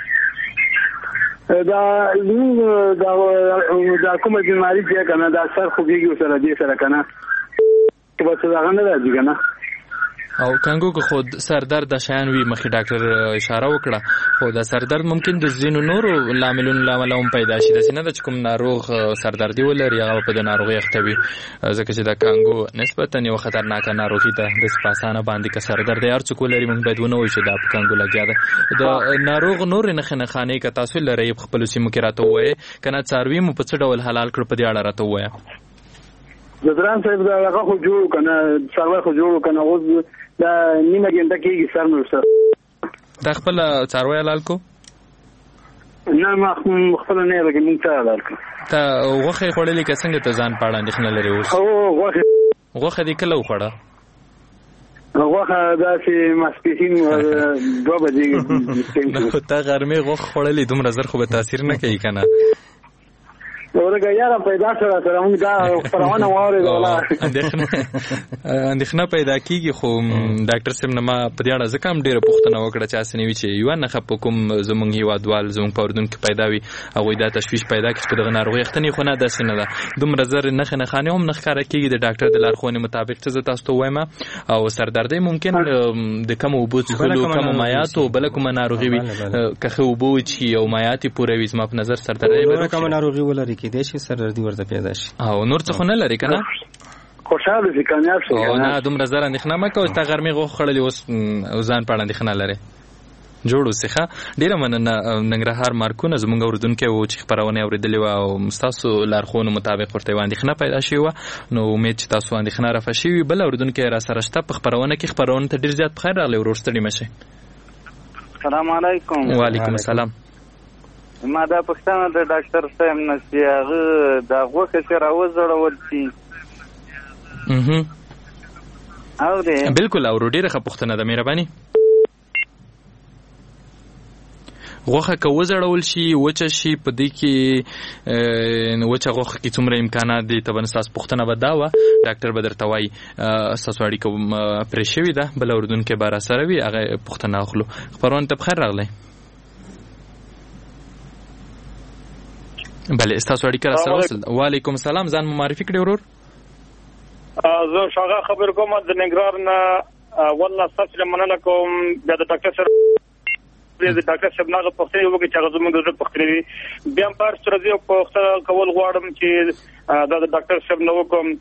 دا دا دا کومه بیماری چې کنه دا سر خوږیږي سره دې سره کنه چې په څه غنډه راځي کنه او کانګو که خود سردرد د شایان وی مخې ډاکټر اشاره وکړه خو د سردرد ممکن د ځینو نورو لاملونو لامل هم پیدا شي د سینه د کوم ناروغ سردردي ولري هغه په د ناروغي اختوي ځکه چې د کانګو نسبتا یو خطرناک ناروغي ده د سپاسانه باندې که سردرد هر څوک ولري موږ باید ونه وایو چې دا په کانګو لګیا ده د ناروغ نور نه خنه خانه که تاسو لري خپل سیمو کې راته وایي کنه څاروي مو په څه ډول حلال کړ په دې اړه راته وایي. زدران صاحب دا هغه خو جوړ کنه څاروي خو جوړ کنه اوس دا نیمه ګنټه کېږي سر مې سره دا خپل څاروي حلال کو نه ما خپل نه لګي مونږ ته حلال کو ته غوخه خړلې که څنګه ته ځان پاړه اندېښنه لري اوس او غوخه غوخه دې کله وخړه غوخه دا چې ماسپیسین دوه بجې ته غرمه غوخه خړلې دومره زر خو به تاثیر نه کوي کنه ورګه یاره پیدا سره سره موږ دا پرونه واره ولا اندېښنه پیدا کیږي خو ډاکټر سیم نه ما په دې اړه ځکه هم ډیره پوښتنه وکړه چې اسنه وی چې یو نه خپ کوم زمونږ هیوادوال زمونږ په اردن کې پیدا وي هغه دا تشویش پیدا کړي چې دغه ناروغي ختنی خو نه داسې نه ده دومره زر نه خنه خانه هم نه ښکارا کیږي د ډاکټر د لارښوونې مطابق چې تاسو ته وایم او سردردي ممکن د کم وبو څخه کم مایات او بل کوم ناروغي وي که خو وبو چې او مایات پوره وي زما په نظر سردردي به کوم ناروغي ولري کې د شي سردردي ورته پیدا شي او نور څه خو نه لري کنه خوشاله دي کامیاب شي او نه دومره زر اندېښنه مکه او تا غرمه غو خړلې اوس ځان پړ اندېښنه لري جوړو څخه ډیره مننه ننګرهار مارکونه زمونږ اوردونکو او چې خبرونه اوریدلې و او تاسو لارښوونو مطابق ورته اندېښنه پیدا شي و نو امید چې تاسو اندېښنه رافه شي بل اوردونکو را سره شته په خبرونه کې خبرونه ته ډیر زیات بخیر راغلی ورستړي مشه. السلام علیکم. وعلیکم السلام. ما دا پښتنه د ډاکټر صاحب نشي هغه دا غوښه چې راوځړول شي اها او دې بالکل او ډیره ښه پښتنه ده مهرباني غوښه که وځړول شي وچه شي په دې کې وچه غوښه کې څومره امکانات دي ته بنساس پښتنه بداوه ډاکټر بدر توای اساس واړی کوم پرې شوی ده بل اردن کې بار سره وی هغه پښتنه اخلو خبرونه ته بخیر راغلی. بله استاسو اړیکه را سره وصل. وعلیکم السلام ځان معرفي کړئ ورور. زه شاغه خبر کوم د نګران نه والله ستاسو مننه کوم د ډاکټر سره د ډاکټر صاحب نه پوښتنه وکړه چې هغه زموږ د پوښتنې بیا پر سره دی پوښتنه کول غواړم چې دا د ډاکټر صاحب نو کوم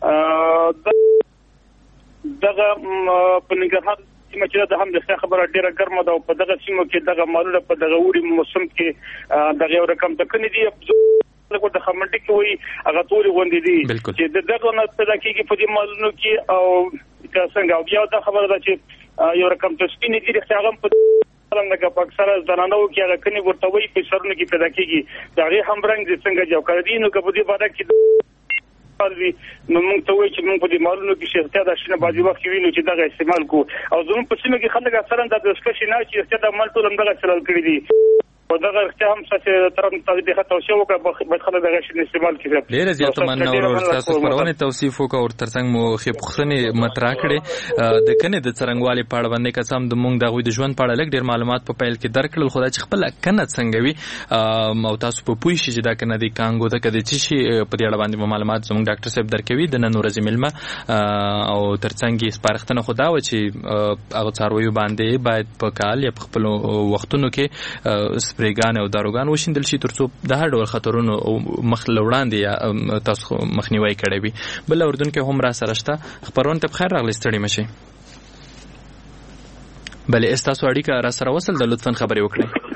دغه په نګران سیمه چې د هم د خبره ډیره ګرمه ده او په دغه سیمه کې دغه مالونه په دغه وړي موسم کې دغه یو رقم تکني دي لکه د خمنډي کې وي هغه ټول غونډې دي چې دغه نه پیدا کیږي په دې مالونو کې او څنګه او بیا دا خبره ده چې یو رقم تسپینې دي چې هغه په څنګه په اکثره زنانو کې هغه کني ورته وي په سرونو کې پیدا کیږي دا غي هم رنگ دي څنګه جو کړی دي نو په دې باندې کې نو موږ ته وایي چې موږ په دې مالونو کې شرطه د شنه بازي وخت وینو چې دغه استعمال کو او زموږ په سیمه کې خلک اکثرا د دسکشي نه چې شرطه د مال ټول دغه چلل کړی دي او دغه اختیام څه تر تاسو د خطر شو وکړه په خلک دغه شنه استعمال کړي ډیر زیات مننه او تاسو پرونه توصیف وکړ او ترڅنګ مو خې پوښتنه مطرح کړي د کنه د څرنګوالي پاړه باندې قسم د مونږ دغه د ژوند پاړه لګ ډیر معلومات په پیل کې درکړل خدای چې خپل کنه څنګه وي او تاسو په پوي شي چې دا کنه د کانګو د کده چې شي په دې اړه باندې معلومات زموږ ډاکټر صاحب درکوي د نن ورځې ملما او ترڅنګ یې سپارښتنه خدا و چې هغه څاروي باندې باید په کال یا په خپل وختونو کې سپریګان او داروګان وشیندل شي ترڅو د هر ډول خطرونو مخ لوړاندې تاسو مخنیوي کړی وي. بل اردن کې هم را سره شته خبرونه ته بخیر راغلی ستړي مشي. بله استاسو اړیکه را سره وصل د لطفاً خبرې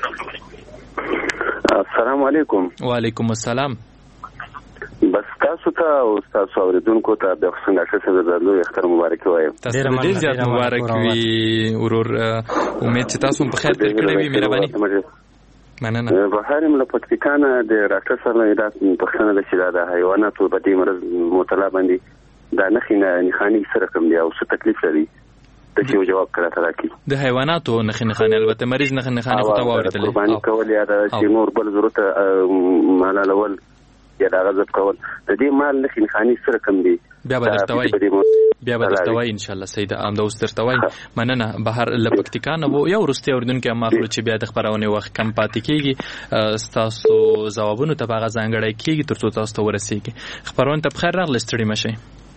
وکړئ. السلام علیکم. وعلیکم السلام. بس تاسو ته او تاسو اوریدونکو ته د څنګه څه د لوی اختر مبارک وایم. تاسو ډیر زیات مبارک وي ورور. امید چې تاسو په خیر تیر کړی وي. مهرباني. مننه. بهر مل پکتیکانه د ډاکټر سره نه رات په خنه د شیدا د حیواناتو په دې مرز مطالعه باندې دا نخینه نخانی سره کوم دی او څه تکلیف لري د یو جواب کړه تر کی د حیواناتو نخینه خانه البته مریض نخینه خانه خو ته واوریدل قرباني کول یا د نور بل ضرورت مال الاول یا د غضب کول د دې مال نخینه خاني سره کوم دی بیا به درتوي بیا به درتوي ان شاء الله سید امده اوس درتوي. مننه. بهر لپکتیکان وو یو ورسته اردن کې ماخلو چې بیا د خبرونه وخت کم پاتې کیږي تاسو جوابونه ته باغ ځانګړی کیږي ترڅو تاسو ته ورسیږي. خبرونه ته بخیر راغلی ستړي مشي.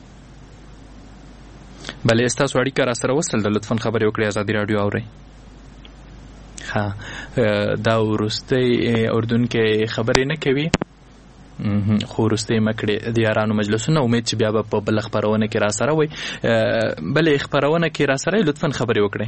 بله استاسو اړیکه را سره وصل د لطفاً خبرې وکړئ. ازادي رادیو اورئ. ها دا ورسته اردن کې خبرې نه کوي خو ورسته مکړه د یارانو مجلسونه امید چې بیا په بل خبرونه کې را سره وي. بل خبرونه کې را سره لطفاً خبرې وکړئ.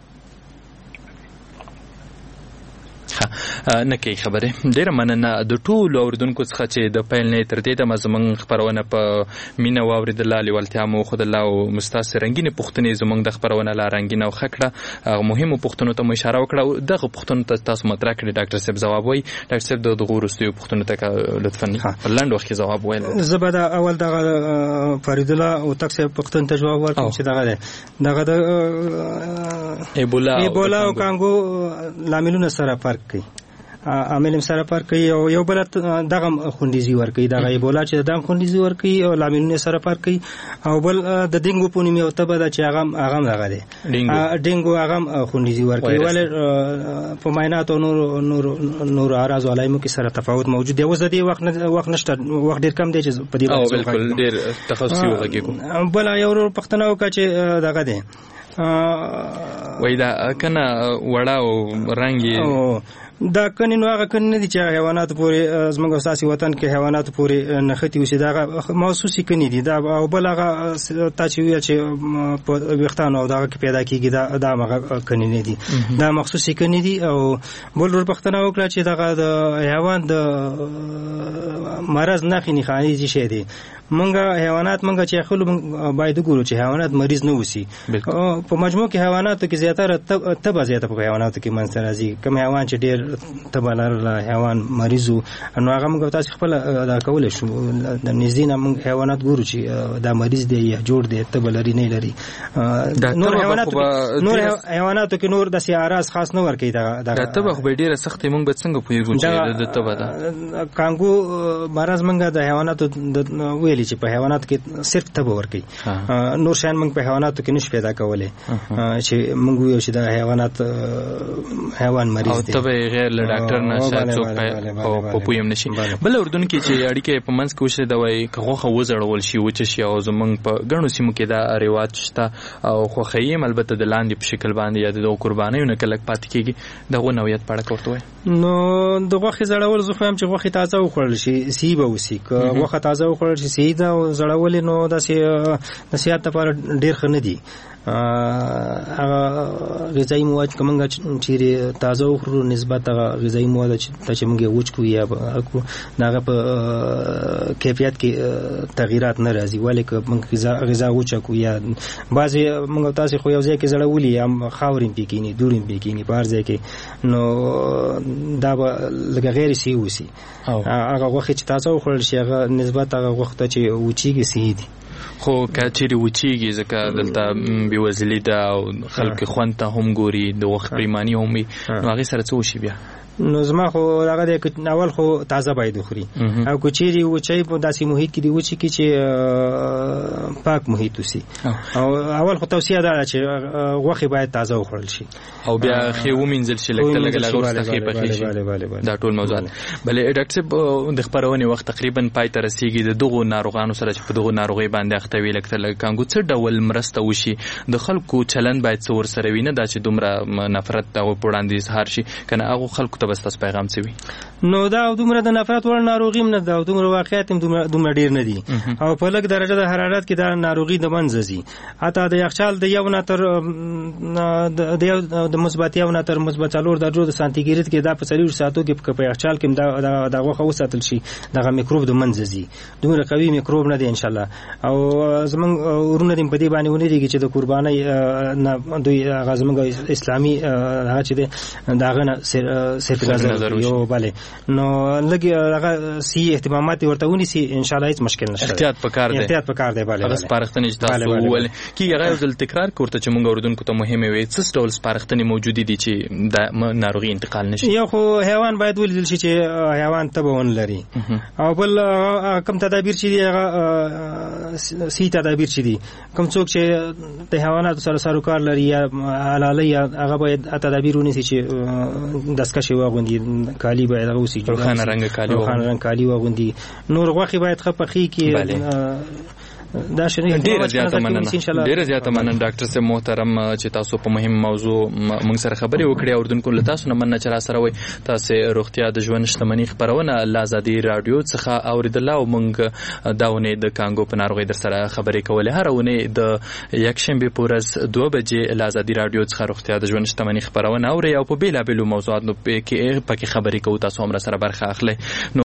نه کوي خبره. ډیره مننه د ټولو اوردونکو څخه چې د پیل نه تر دې د مزمن خبرونه په مینا واوریدل لیوالتیا مو خود الله او مستاس رنگینه پښتنې زمونږ د خبرونه لا رنگینه او خکړه مهمه پښتنو ته مو اشاره وکړه. دغه پښتنو ته تاسو مطرح کړی ډاکټر صاحب جواب وای. ډاکټر صاحب د غورستي پښتنو ته لطفا لاند وخت جواب وایل. زبدا اول دغه فرید الله او تاسو پښتون ته جواب ورکړم چې دغه دغه د ایبولا ایبولا او کانګو لاملونه سره فرق کوي. عامل سره فرق کوي او یو بل دغه خوندیزي ور کوي. دغه ایبولا چې دغه خوندیزي ور کوي او لاملونه سره فرق کوي. او بل د ډینګو پونیمي او تبه د چې هغه هغه دغه دی ډینګو هغه خوندیزي ور کوي. ولې په معاینات او نور نور نور اراز علایمو کې سره تفاوت موجود دی. اوس د دې وخت وخت نشته وخت ډیر کم دی چې په دې او بالکل ډیر تخصصي وګړي. بل یو پښتنه وکړه چې دغه دی وای دا کنه وړا او رنگي دا کني نو هغه کني دي چې حیوانات پورې زموږ اساسي وطن کې حیوانات پورې نختی وسی دا موسوسي کني دي دا او بل هغه تا چې ویل چې په وختانو او دا کې پیدا کیږي دا دا هغه کني نه دي دا مخصوصي کني دي. او بل ور پښتنه وکړه چې دا د حیوان د مرز نه خني خاني دي شه دي. مونږه حیوانات مونږه چې خلک باید ګورو چې حیوانات مریض نه وسی. په مجموع کې حیواناتو کې زیاتره تبه زیاته په حیواناتو کې منځ راځي. کوم حیوان چې ډیر تبه لري حیوان مریضو نو هغه موږ تاسو خپل دا کول شو د نزدینه موږ حیوانات ګورو چې دا مریض دی یا جوړ دی تبه لري نه لري. نور حیوانات نور حیواناتو کې نور د سیاراس خاص نه ور کوي. دا دا تبه خو ډیره سخت موږ به څنګه پویګو چې د تبه دا کانګو مرز موږ د حیواناتو ویل چې په حیوانات کې صرف تبه ور کوي. نور شان موږ په حیواناتو کې نش پیدا کولای چې موږ یو چې د حیوانات حیوان مریض دی او تبه غیر له ډاکټر نه شاید څوک په پویم نشي. بل اردن کې چې اړیکې په منځ کې وشي دا وایي کغه وزړول شي وچ شي او زمونږ په غنو سیمو کې دا رواج شته او خو خیم البته د لاندې په شکل باندې یا د قربانیو نه کلک پات کیږي دغه نوعیت پړه کوته وي. نو دغه زړول زه خو هم چې غوخه تازه وخورل شي سی به وسی که غوخه تازه وخورل شي سی دا زړول نو د نصيحت لپاره ډیر ښه نه دي. هغه غذایی مواد کومه چې تازه وخورو نسبت هغه غذایی مواد چې موږ وچکو یا هغه په کیفیت کې تغیرات نه راځي. ولې که موږ غذا غذا وچکو یا بعضی موږ تاسو خو یو ځای کې زړولې هم خاورین پکینی دورین پکینی په هر ځای کې نو دا لږ غیر سی وسی. هغه وخت چې تازه وخورل شي هغه نسبت هغه وخت چې وچیږي سی دي. خو کچېری وچیږي ځکه دلته بیوزلی دا او خلک خوند ته هم ګوري د وخت پریمانی هم نو هغه سره څه وشي بیا. نو زما خو هغه د اول خو تازه باید خوري او کچېری وچی په داسې محیط کې دی وچی کې چې پاک محیط وسی او اول خو توصیه ده چې غوښه باید تازه وخورل شي او بیا خې ومنځل شي لکه لګ لګ ورته خې پخې شي. دا ټول موضوعات. بلې ډاکټر صاحب د خبرونه وخت تقریبا پای ته رسیدي د دغه ناروغانو سره چې په دغه ناروغي باندې اخته وی لکه لګ کانګو څه ډول مرسته وشي د خلکو چلن باید څور سره وینه دا چې دومره نفرت او پړاندې اظهار شي کنه هغه خلکو ته بس تاسو پیغام څه وي؟ نو دا دومره د نفرت وړ ناروغي هم نه ده او دومره واقعیت هم دومره ډیر نه دي او په لږ درجه د حرارت کې دا ناروغي د منځ ځي. حتی د یخچال د یو نه تر د مثبت یو نه تر مثبت څلور درجو د سانتیګریډ کې دا په څلور ساعتو کې په یخچال کې دا د غوښه وساتل شي دغه میکروب د منځ ځي. دومره قوي میکروب نه دی ان شاء الله. او زمونږ ورونه دې په دې باندې ونی دي چې د قربانۍ دوی هغه زمونږ اسلامي هغه چې داغه نه صرف نظر یو bale نو لګي هغه سی اهتمامات ورته ونی سي ان شاء الله هیڅ مشکل نشته. احتیاط پکار دی احتیاط پکار دی bale هغه سپارښتنې چې تاسو ول کی هغه ځل تکرار کوته چې موږ اوردونکو ته مهمه وي څه ډول سپارښتنې موجود دي چې د ناروغي انتقال نشي. یو خو حیوان باید ولیدل شي چې حیوان تبون لري او بل کوم تدابیر چې دی هغه سی تدابیر چې دي کوم څوک چې د حیواناتو سره سروکار لري یا حلالي هغه باید تدابیر ونیسي چې دستکشې واغوندي کالی باید هغه وسی روښانه رنګ کالی روښانه رنګ کالی واغوندي نور غوښه باید خپخي کې دا شنه ډیره زیاته مننه ډیره زیاته مننه ډاکټر صاحب محترم چې تاسو په مهم موضوع موږ سره خبرې وکړې اردوونکو له تاسو نه مننه چې را سره وي. تاسو روغتیا د ژوند شتمنۍ خبرونه لازادي رادیو څخه اوریدل او موږ داونه د کانګو په ناروغي در سره خبرې کولې. هر ونه د یکشنبه پورز دوه بجې لازادي رادیو څخه روغتیا د ژوند شتمنۍ خبرونه اوري او په بیلابېلو موضوعاتو کې پکې خبرې کوو. تاسو هم را سره برخه اخلئ.